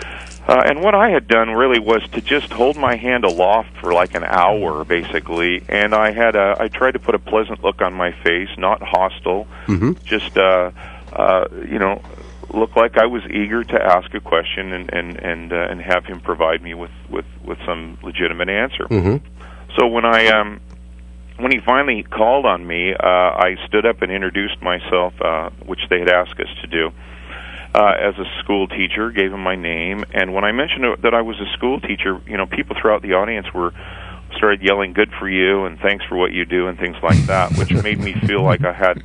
uh, and what I had done really was to just hold my hand aloft for like an hour, basically, and I had a, I tried to put a pleasant look on my face, not hostile, Mm-hmm. just uh, uh, you know, look like I was eager to ask a question and and and, uh, and have him provide me with, with, with some legitimate answer. Mm-hmm. So when I um, when he finally called on me, uh, I stood up and introduced myself, uh, which they had asked us to do, uh, as a school teacher, gave him my name, and when I mentioned that I was a school teacher, you know, people throughout the audience were started yelling, "Good for you," and "Thanks for what you do," and things like that, which made me feel like I had,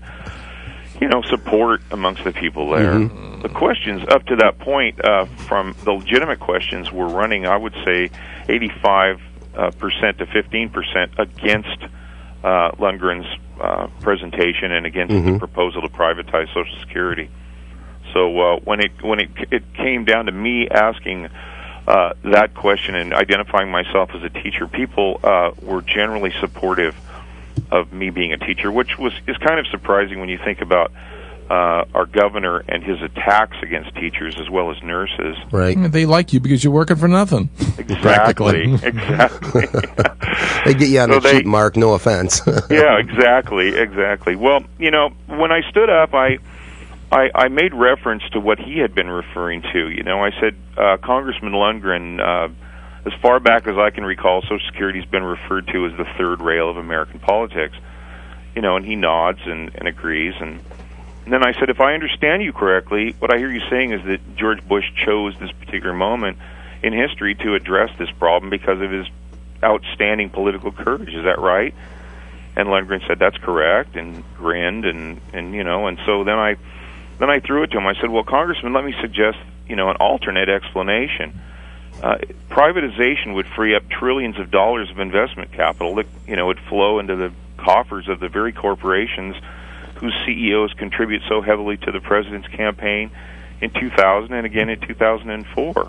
you know, support amongst the people there. Mm-hmm. The questions up to that point, uh, from the legitimate questions, were running, I would say, eighty-five uh, percent to fifteen percent against uh, Lundgren's uh, presentation and against Mm-hmm. the proposal to privatize Social Security. So uh, when it when it it came down to me asking uh, that question and identifying myself as a teacher, people uh, were generally supportive of me being a teacher, which was is kind of surprising when you think about uh, our governor and his attacks against teachers as well as nurses. Right. They like you because you're working for nothing. Exactly. Exactly. They get you on So the they- cheap mark, no offense. Yeah, exactly, exactly. Well, you know, when I stood up, I, I, I made reference to what he had been referring to. You know, I said, uh, Congressman Lundgren, uh, as far back as I can recall, Social Security's been referred to as the third rail of American politics. You know, and he nods and, and agrees. And, and then I said, if I understand you correctly, what I hear you saying is that George Bush chose this particular moment in history to address this problem because of his outstanding political courage. Is that right? And Lundgren said, that's correct, and grinned, and, and you know, and so then I then I threw it to him. I said, well, Congressman, let me suggest, you know, an alternate explanation. Uh, privatization would free up trillions of dollars of investment capital that, you know, would flow into the coffers of the very corporations whose C E Os contribute so heavily to the president's campaign in two thousand and again in two thousand four.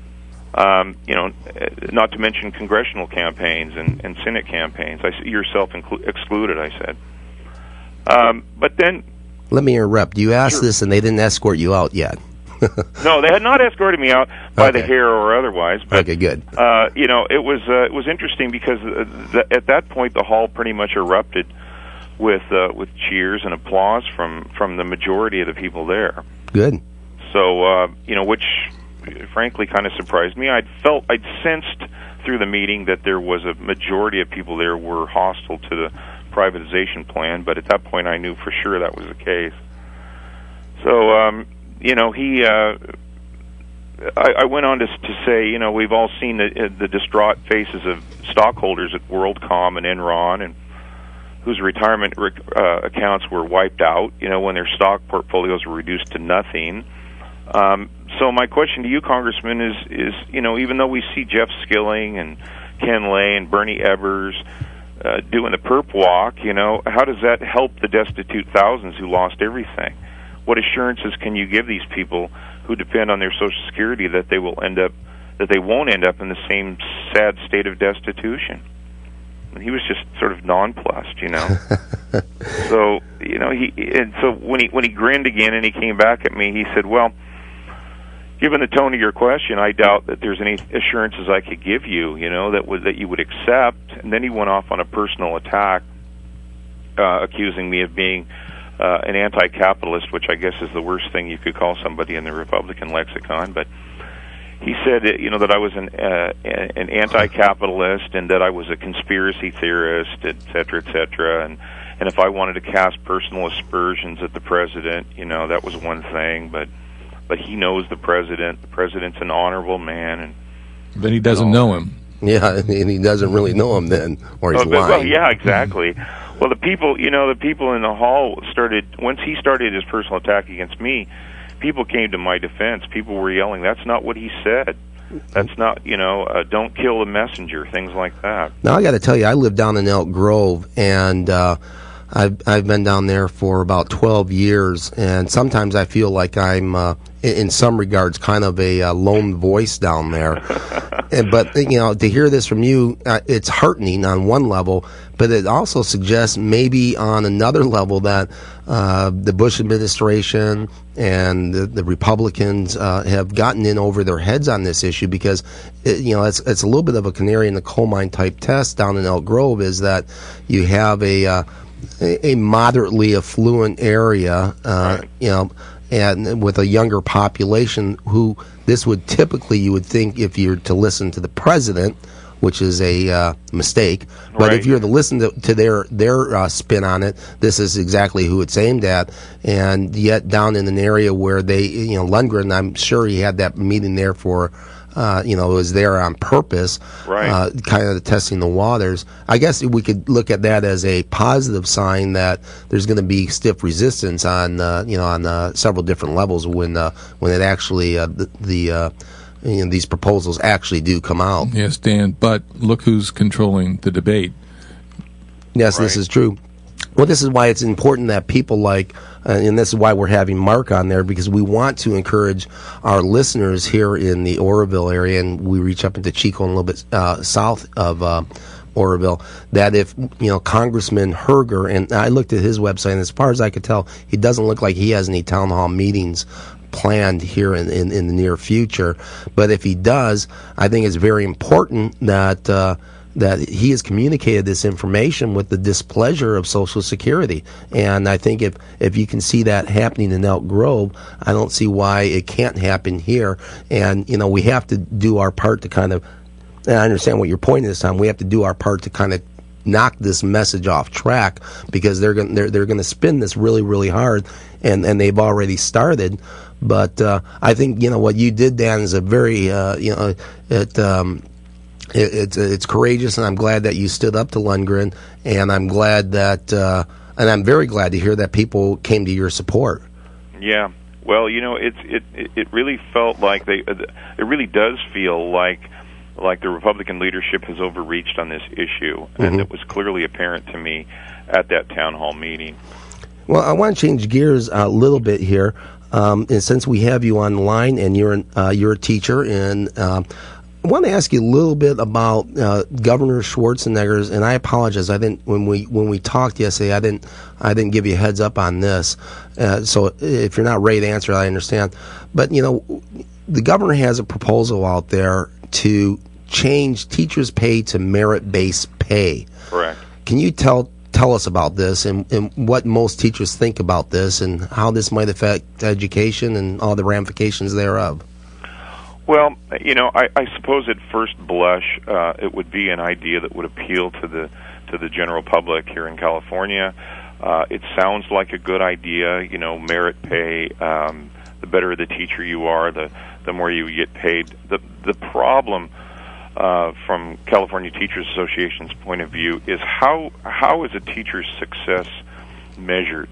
Um, you know, not to mention congressional campaigns and, and Senate campaigns. I see yourself inclu- excluded, I said. Um, but then... Let me interrupt. You asked Sure. this and they didn't escort you out yet. No, they had not escorted me out by the Okay. hair or otherwise. But, Okay, good. Uh, you know, it was uh, it was interesting because uh, th- at that point the hall pretty much erupted with uh, with cheers and applause from, from the majority of the people there. Good. So uh, you know, which frankly kind of surprised me. I'd felt I'd sensed through the meeting that there was a majority of people there were hostile to the privatization plan, but at that point I knew for sure that was the case. So. Um, You know, he. Uh, I, I went on to, to say, you know, we've all seen the, the distraught faces of stockholders at WorldCom and Enron, and whose retirement rec- uh, accounts were wiped out. You know, when their stock portfolios were reduced to nothing. Um, so my question to you, Congressman, is, is you know, even though we see Jeff Skilling and Ken Lay and Bernie Ebbers uh, doing the perp walk, you know, how does that help the destitute thousands who lost everything? What assurances can you give these people who depend on their Social Security that they will end up, that they won't end up in the same sad state of destitution? And he was just sort of nonplussed, you know. So you know, he and so when he when he grinned again and he came back at me, he said, "Well, given the tone of your question, I doubt that there's any assurances I could give you, you know, that would that you would accept." And then he went off on a personal attack, uh, accusing me of being Uh, an anti-capitalist, which I guess is the worst thing you could call somebody in the Republican lexicon. But he said, that, you know, that I was an uh, an anti-capitalist and that I was a conspiracy theorist, et cetera, et cetera. And and if I wanted to cast personal aspersions at the president, you know, that was one thing. But but he knows the president. The president's an honorable man, and Then he doesn't know him. Yeah, and he doesn't really know him then, or he's Oh, but- lying. well, yeah, exactly. Well, the people, you know, the people in the hall started, once he started his personal attack against me, people came to my defense. People were yelling, that's not what he said. That's not, you know, uh, don't kill the messenger, things like that. Now, I got to tell you, I live down in Elk Grove, and uh, I've, I've been down there for about twelve years, and sometimes I feel like I'm, uh, in, in some regards, kind of a uh, lone voice down there. And, but, you know, to hear this from you, uh, it's heartening on one level, but it also suggests maybe on another level that uh, the Bush administration and the, the Republicans uh, have gotten in over their heads on this issue because, it, you know, it's, it's a little bit of a canary in the coal mine type test down in Elk Grove is that you have a, uh, a, a moderately affluent area, uh, Right. you know, and with a younger population who this would typically, you would think if you're to listen to the president, which is a uh, mistake, but Right. if you're to listen to, to their their uh, spin on it, this is exactly who it's aimed at. And yet down in an area where they, you know, Lundgren, I'm sure he had that meeting there for, uh, you know, was there on purpose, Right. uh, kind of testing the waters. I guess we could look at that as a positive sign that there's going to be stiff resistance on, uh, you know, on uh, several different levels when uh, when it actually uh, the, the uh, you know, these proposals actually do come out. Yes, Dan, but look who's controlling the debate. Yes, Right. this is true. Well, this is why it's important that people like, uh, and this is why we're having Mark on there, because we want to encourage our listeners here in the Oroville area, and we reach up into Chico and a little bit uh, south of uh, Oroville, that if, you know, Congressman Herger, and I looked at his website, and as far as I could tell, he doesn't look like he has any town hall meetings planned here in, in, in the near future. But if he does, I think it's very important that uh, that he has communicated this information with the displeasure of Social Security. And I think if, if you can see that happening in Elk Grove, I don't see why it can't happen here. And, you know, we have to do our part to kind of, and I understand what your point is, Tom, we have to do our part to kind of knock this message off track, because they're going they're they're going to spin this really really hard, and and they've already started. But uh, I think, you know, what you did, Dan, is a very uh, you know it. Um, It, it's it's courageous, and I'm glad that you stood up to Lundgren, and I'm glad that, uh, and I'm very glad to hear that people came to your support. Yeah, well, you know, it's it it really felt like they, it really does feel like like the Republican leadership has overreached on this issue, mm-hmm. and it was clearly apparent to me at that town hall meeting. Well, I want to change gears a little bit here, um, and since we have you online, and you're an, uh, you're a teacher, and uh, I want to ask you a little bit about uh, Governor Schwarzenegger's, and I apologize. I didn't when we when we talked yesterday. I didn't I didn't give you a heads up on this. Uh, so if you're not ready to answer, I understand. But you know, the governor has a proposal out there to change teachers' pay to merit-based pay. Correct. Can you tell tell us about this, and, and what most teachers think about this, and how this might affect education and all the ramifications thereof? Well, you know, I, I suppose at first blush, uh, it would be an idea that would appeal to the to the general public here in California. Uh, it sounds like a good idea. You know, merit pay. Um, the better the teacher you are, the the more you get paid. The the problem uh, from California Teachers Association's point of view is how how is a teacher's success measured?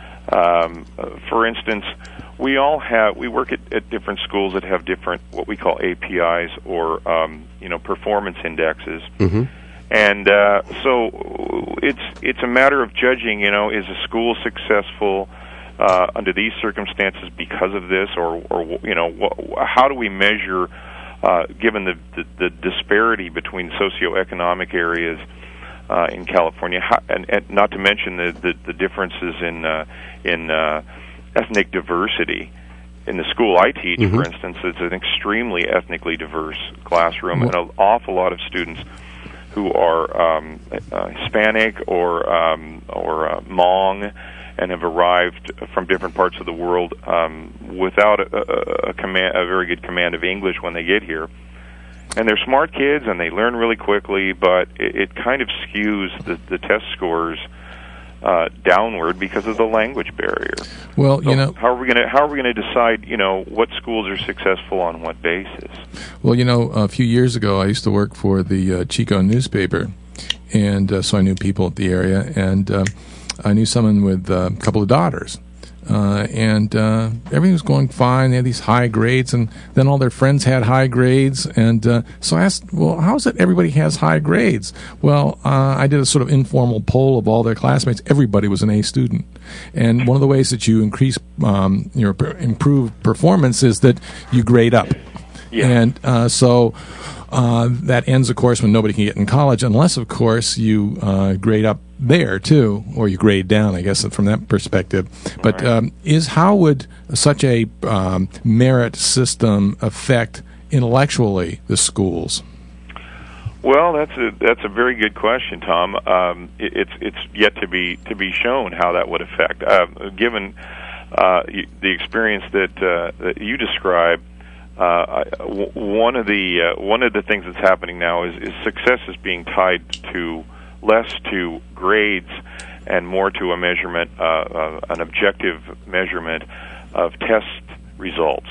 Um, uh, for instance, we all have we work at, at different schools that have different what we call A P Is, or um, you know performance indexes, mm-hmm. and uh, so it's it's a matter of judging. You know, is a school successful uh, under these circumstances because of this, or or you know wh- how do we measure uh, given the, the the disparity between socioeconomic areas uh, in California, how, and, and not to mention the the, the differences in uh, in uh, ethnic diversity. In the school I teach, mm-hmm. for instance, it's an extremely ethnically diverse classroom, mm-hmm. and an awful lot of students who are um, uh, Hispanic or um, or uh, Hmong, and have arrived from different parts of the world um, without a, a, a, command, a very good command of English when they get here. And they're smart kids, and they learn really quickly, but it, it kind of skews the, the test scores Uh, downward because of the language barrier. Well, so you know, how are we going to how are we going to decide, you know, what schools are successful on what basis? Well, you know, a few years ago, I used to work for the uh, Chico newspaper, and uh, so I knew people at the area, and uh, I knew someone with uh, a couple of daughters. Uh, and uh, everything was going fine. They had these high grades, and then all their friends had high grades. And uh, so I asked, well, how is it everybody has high grades? Well, uh, I did a sort of informal poll of all their classmates. Everybody was an A student. And one of the ways that you increase um, your improve performance is that you grade up. Yeah. And uh, so uh, that ends, of course, when nobody can get in college, unless, of course, you uh, grade up there too, or you grade down, I guess, from that perspective. But right. um, is how would such a um, merit system affect intellectually the schools? Well, that's a that's a very good question, Tom. Um, it, it's it's yet to be to be shown how that would affect. Uh, given uh, the experience that uh, that you describe, uh, w- one of the uh, one of the things that's happening now is, is success is being tied to less to grades and more to a measurement, uh, uh, an objective measurement of test results.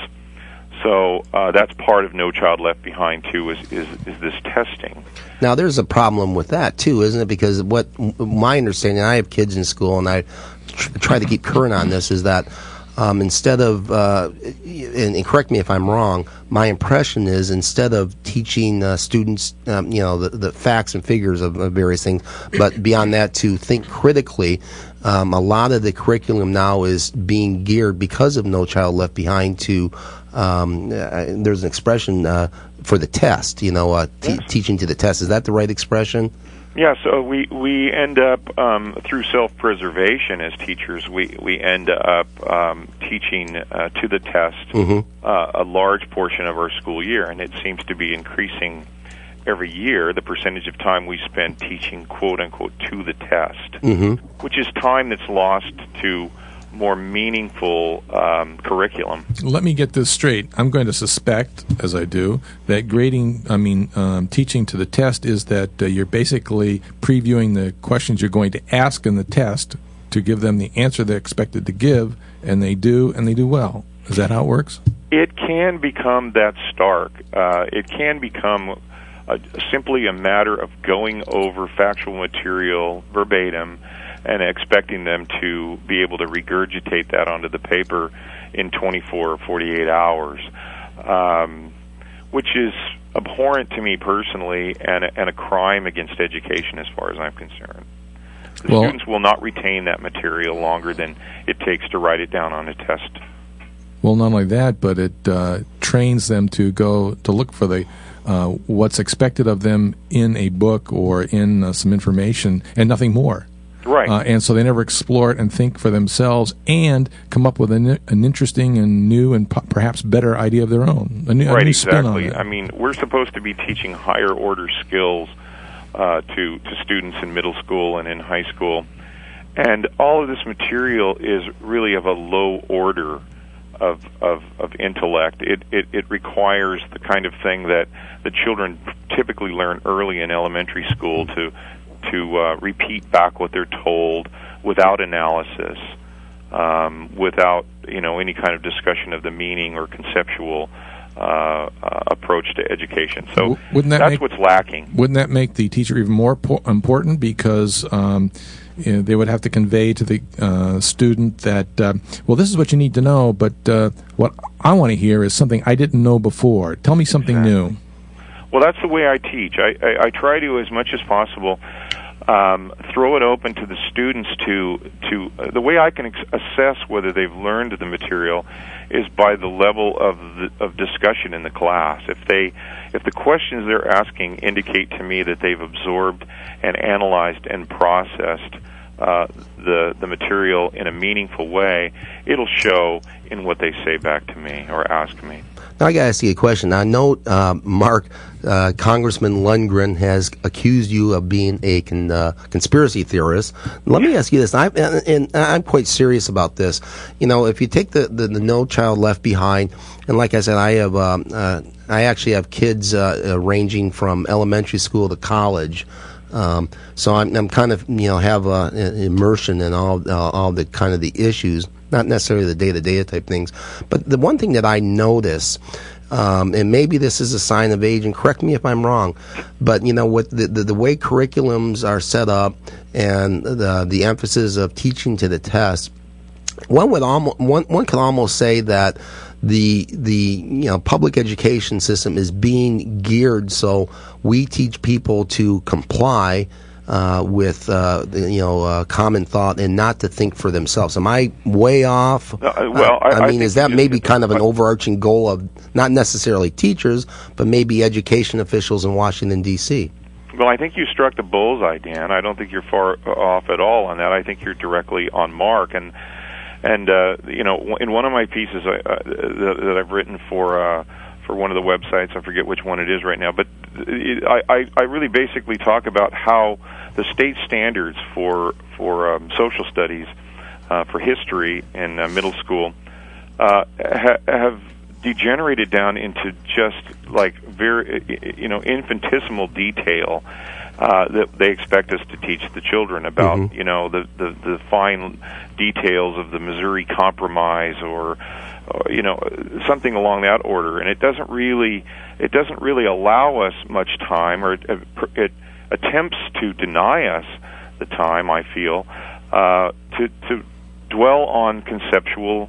So uh, that's part of No Child Left Behind too. Is, is is this testing? Now there's a problem with that too, isn't it? Because what my understanding, I have kids in school, and I tr- try to keep current on this, is that um, instead of, uh, and, and correct me if I'm wrong, my impression is instead of teaching uh, students, um, you know, the, the facts and figures of, of various things, but beyond that to think critically, um, a lot of the curriculum now is being geared because of No Child Left Behind to, um, uh, there's an expression uh, for the test, you know, uh, t- yes. teaching to the test. Is that the right expression? Yeah, so we, we end up, um, through self-preservation as teachers, we, we end up um, teaching uh, to the test Mm-hmm. uh, a large portion of our school year, and it seems to be increasing every year, the percentage of time we spend teaching, quote-unquote, to the test, Mm-hmm. which is time that's lost to more meaningful um, curriculum. Let me get this straight. I'm going to suspect, as I do, that grading, I mean, um, teaching to the test is that uh, you're basically previewing the questions you're going to ask in the test to give them the answer they're expected to give, and they do, and they do well. Is that how it works? It can become that stark. Uh, it can become a, simply a matter of going over factual material verbatim and expecting them to be able to regurgitate that onto the paper in twenty-four or forty-eight hours, um, which is abhorrent to me personally and a, and a crime against education as far as I'm concerned. The Well, students will not retain that material longer than it takes to write it down on a test. Well, not only that, but it uh, trains them to go to look for the uh, what's expected of them in a book or in uh, some information and nothing more. Right. Uh, and so they never explore it and think for themselves and come up with an, an interesting and new and po- perhaps better idea of their own. A new, a right, new spin on exactly. it. I mean, we're supposed to be teaching higher order skills uh, to, to students in middle school and in high school. And all of this material is really of a low order of of, of intellect. It, it it requires the kind of thing that the children typically learn early in elementary school to to uh, repeat back what they're told without analysis, um, without you know any kind of discussion of the meaning or conceptual uh, uh, approach to education. So Wouldn't that that's make, what's lacking. Wouldn't that make the teacher even more po- important because um, you know, they would have to convey to the uh, student that, uh, well, this is what you need to know, but uh, what I want to hear is something I didn't know before. Tell me something Exactly. new. Well, that's the way I teach. I, I, I try to, as much as possible, um, throw it open to the students to to uh, the way I can ex- assess whether they've learned the material is by the level of the, of discussion in the class. If they if the questions they're asking indicate to me that they've absorbed and analyzed and processed uh, the the material in a meaningful way, it'll show in what they say back to me or ask me. Now, I got to ask you a question. I know, uh, Mark, uh, Congressman Lundgren has accused you of being a con, uh, conspiracy theorist. Let me ask you this, I, and, and I'm quite serious about this. You know, if you take the, the, the No Child Left Behind, and like I said, I have, um, uh, I actually have kids uh, uh, ranging from elementary school to college. Um, so I'm, I'm kind of, you know, have uh, immersion in all, uh, all the kind of the issues. Not necessarily the day-to-day type things, but the one thing that I notice, um, and maybe this is a sign of age, and correct me if I'm wrong, but you know, with the, the, the way curriculums are set up and the the emphasis of teaching to the test, one would almost one one could almost say that the the you know public education system is being geared so we teach people to comply Uh, with uh, you know uh, common thought and not to think for themselves. Am I way off? Uh, well, I, I, I mean, I is that you maybe just, kind of an overarching goal of not necessarily teachers, but maybe education officials in Washington D C? Well, I think you struck the bullseye, Dan. I don't think you're far off at all on that. I think you're directly on mark. And and uh, you know, in one of my pieces uh, that, that I've written for. Uh, for one of the websites, I forget which one it is right now, but it, I, I really basically talk about how the state standards for for um, social studies, uh, for history in uh, middle school, uh, ha- have degenerated down into just like very, you know, infinitesimal detail uh, that they expect us to teach the children about, mm-hmm. you know, the, the, the fine details of the Missouri Compromise or you know, something along that order, and it doesn't really, it doesn't really allow us much time, or it, it attempts to deny us the time. I feel uh, to to dwell on conceptual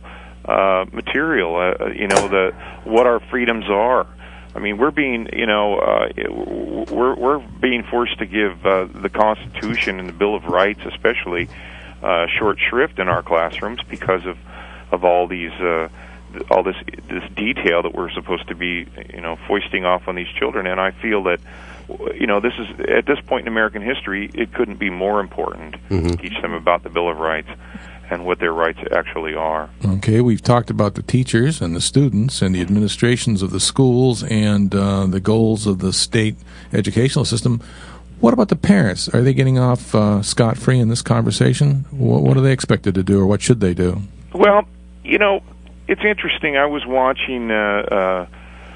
uh, material. Uh, you know, the what our freedoms are. I mean, we're being, you know, uh, we're we're being forced to give uh, the Constitution and the Bill of Rights, especially, uh, short shrift in our classrooms because of of all these uh, all this this detail that we're supposed to be, you know, foisting off on these children. And I feel that, you know, this is at this point in American history, it couldn't be more important mm-hmm. to teach them about the Bill of Rights and what their rights actually are. Okay, we've talked about the teachers and the students and the administrations of the schools and uh, the goals of the state educational system. What about the parents? Are they getting off uh, scot-free in this conversation? What, what are they expected to do, or what should they do? Well, you know, it's interesting. I was watching uh, uh,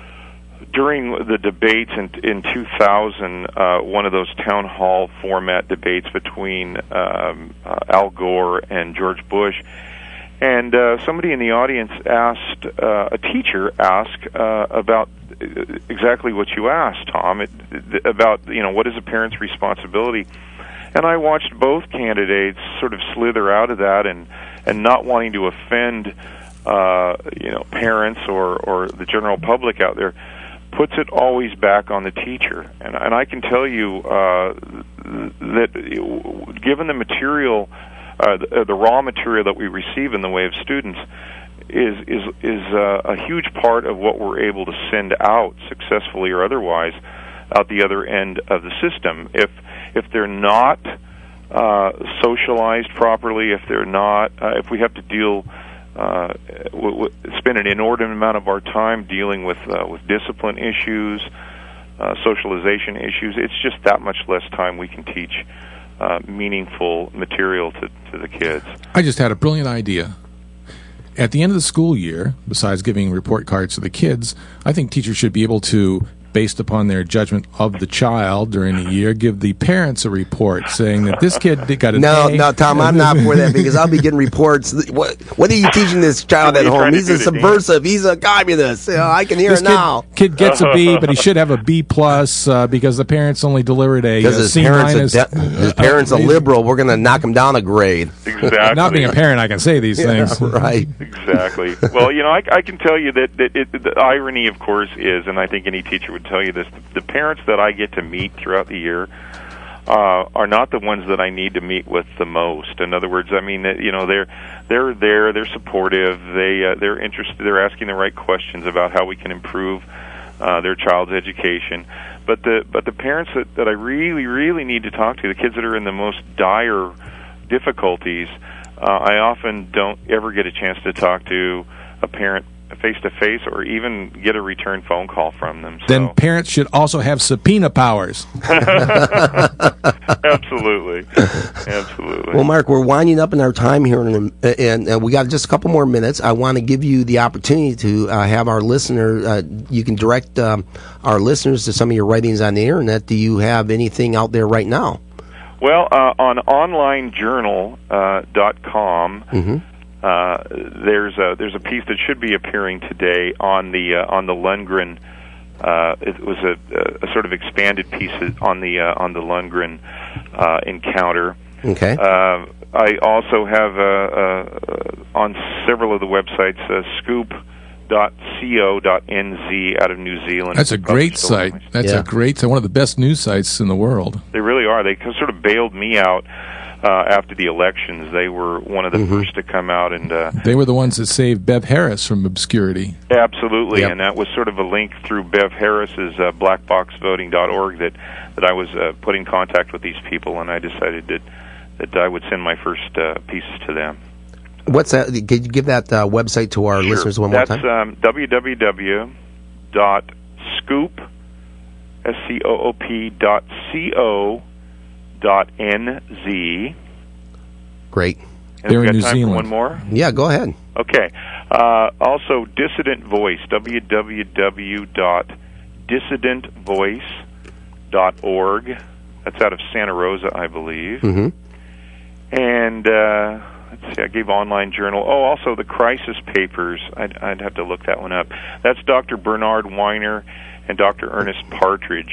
during the debates in, in two thousand, uh, one of those town hall format debates between um, uh, Al Gore and George Bush, and uh, somebody in the audience asked, uh, a teacher asked uh, about exactly what you asked, Tom, it, about, you know, what is a parent's responsibility. And I watched both candidates sort of slither out of that and, and not wanting to offend, uh, you know, parents or, or the general public out there, puts it always back on the teacher. And, and I can tell you uh, that given the material, uh, the, the raw material that we receive in the way of students, is is is uh, a huge part of what we're able to send out, successfully or otherwise, out the other end of the system. If if they're not uh, socialized properly, if they're not, uh, if we have to deal, uh, w- w- spend an inordinate amount of our time dealing with uh, with discipline issues, uh, socialization issues, it's just that much less time we can teach uh, meaningful material to, to the kids. I just had a brilliant idea. At the end of the school year, besides giving report cards to the kids, I think teachers should be able to, based upon their judgment of the child during the year, give the parents a report saying that this kid got a No, day. no, Tom, I'm not for that because I'll be getting reports. What, what are you teaching this child at home? He's a subversive. He's a communist. You know, I can hear this it kid, now. Kid gets a B, but he should have a B plus uh, because the parents only delivered a, because a his C parents minus. a de- his parents a liberal. We're going to knock him down a grade. Exactly. Not being a parent, I can say these Yeah, things. right. Exactly. Well, you know, I, I can tell you that, that it, the irony, of course, is, and I think any teacher would tell you this, the, the parents that I get to meet throughout the year uh, are not the ones that I need to meet with the most. In other words, I mean, you know, they're they're there, they're supportive, they uh, they're interested, they're asking the right questions about how we can improve uh, their child's education. But the but the parents that, that I really really need to talk to, the kids that are in the most dire difficulties, uh, I often don't ever get a chance to talk to a parent face-to-face or even get a return phone call from them. So. Then parents should also have subpoena powers. Absolutely. Absolutely. Well, Mark, we're winding up in our time here, and, and uh, we got just a couple more minutes. I want to give you the opportunity to uh, have our listener, uh, you can direct um, our listeners to some of your writings on the Internet. Do you have anything out there right now? Well, uh, on online journal dot com, uh, mm-hmm. Uh, there's a there's a piece that should be appearing today on the uh, on the Lundgren. Uh, it was a, a sort of expanded piece on the uh, on the Lundgren uh, encounter. Okay. Uh, I also have uh, uh, on several of the websites uh, scoop dot co dot n z out of New Zealand. That's a great site. That's yeah. a great one of the best news sites in the world. They really are. They sort of bailed me out. Uh, after the elections, they were one of the mm-hmm. first to come out, and uh, they were the ones that saved Bev Harris from obscurity. Absolutely, yep. And that was sort of a link through Bev Harris's uh, black box voting dot org that that I was uh, put in contact with these people, and I decided that that I would send my first uh, pieces to them. What's that? Could you give that uh, website to our sure. listeners one That's, more time? That's um, w w w dot scoop s c o o p dot co. Dot N Z. Great. And They're we've in got New time Zealand. for one more? Yeah, go ahead. Okay. Uh, also, Dissident Voice, w w w dot dissident voice dot org. That's out of Santa Rosa, I believe. Mm-hmm. And, uh, let's see, I gave Online Journal. Oh, also the Crisis Papers. I'd, I'd have to look that one up. That's Doctor Bernard Weiner and Doctor Ernest Partridge.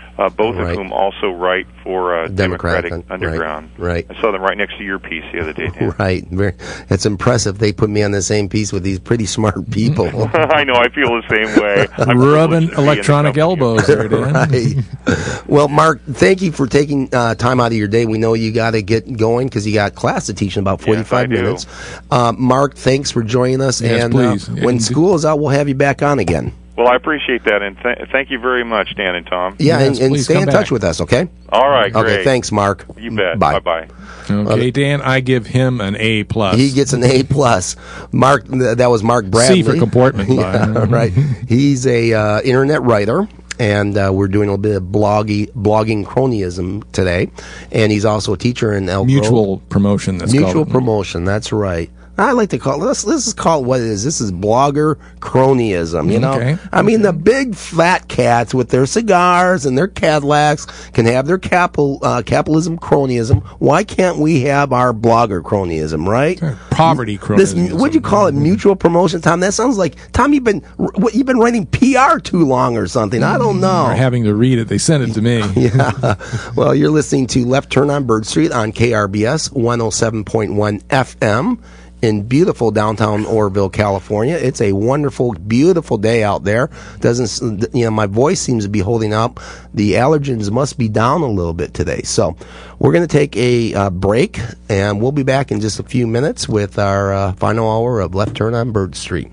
uh, both Right. of whom also write for uh, Democratic, Democratic Underground. Right, right. I saw them right next to your piece the other day, Dan. Right. Very, it's impressive. They put me on the same piece with these pretty smart people. I know, I feel the same way. I'm Rubbing privileged to be in the electronic company. elbows there, Dan. Right. Well, Mark, thank you for taking uh, time out of your day. We know you got to get going because you got class to teach in about forty-five Yes, I do. minutes. Uh, Mark, thanks for joining us. Yes, and please. Uh, when And- school is out, we'll have you back on again. Well, I appreciate that, and th- thank you very much, Dan and Tom. Yeah, Yes, and, and please stay come in touch back. with us, okay? All right, great. Okay, thanks, Mark. You bet. Bye. Bye-bye. Okay, Dan, I give him an A plus. He gets an A plus. Mark, th- that was Mark C Bradley. for comportment. Yeah, right. He's a uh, internet writer, and uh, we're doing a little bit of bloggy, blogging cronyism today. And he's also a teacher in Elk Grove. Mutual promotion. That's Mutual called. promotion. That's right. I like to call it. Let's, let's just call it what it is. This is blogger cronyism. You know, Okay. I mean, the big fat cats with their cigars and their Cadillacs can have their capital uh, capitalism cronyism. Why can't we have our blogger cronyism? Right? Poverty This, cronyism. what'd you call it? Mutual promotion, Tom? That sounds like Tom. You've been what, you've been writing P R too long or something. I don't know. Or having to read it. They sent it to me. Yeah. Well, you're listening to Left Turn on Bird Street on K R B S one oh seven point one F M in beautiful downtown Oroville, California. It's a wonderful, beautiful day out there. Doesn't you know? My voice seems to be holding up. The allergens must be down a little bit today. So we're going to take a uh, break, and we'll be back in just a few minutes with our uh, final hour of Left Turn on Bird Street.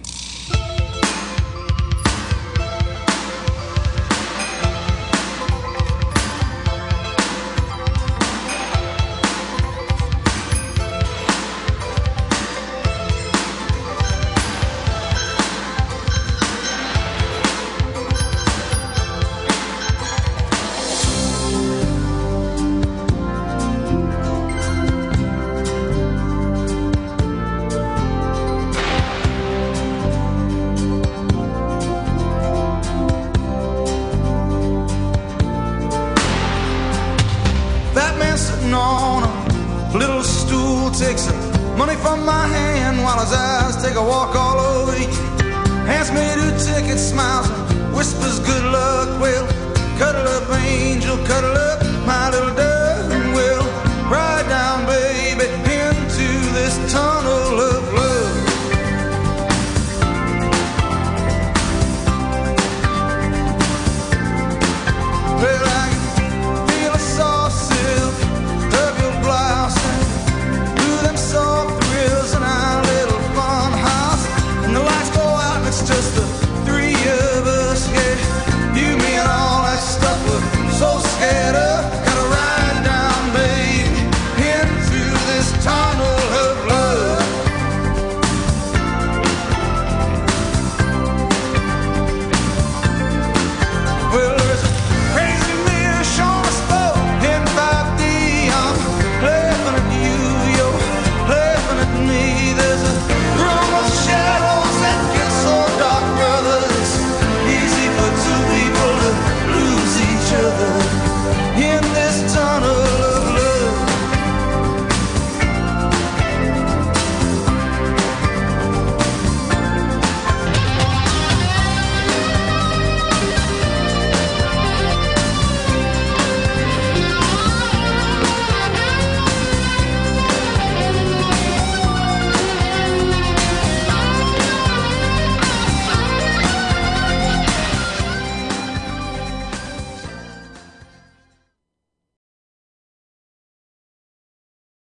That man sitting on a little stool takes some money from my hand while his eyes take a walk all over you. Hands me two tickets, smiles and whispers good luck. Well, cuddle up, angel, cuddle up.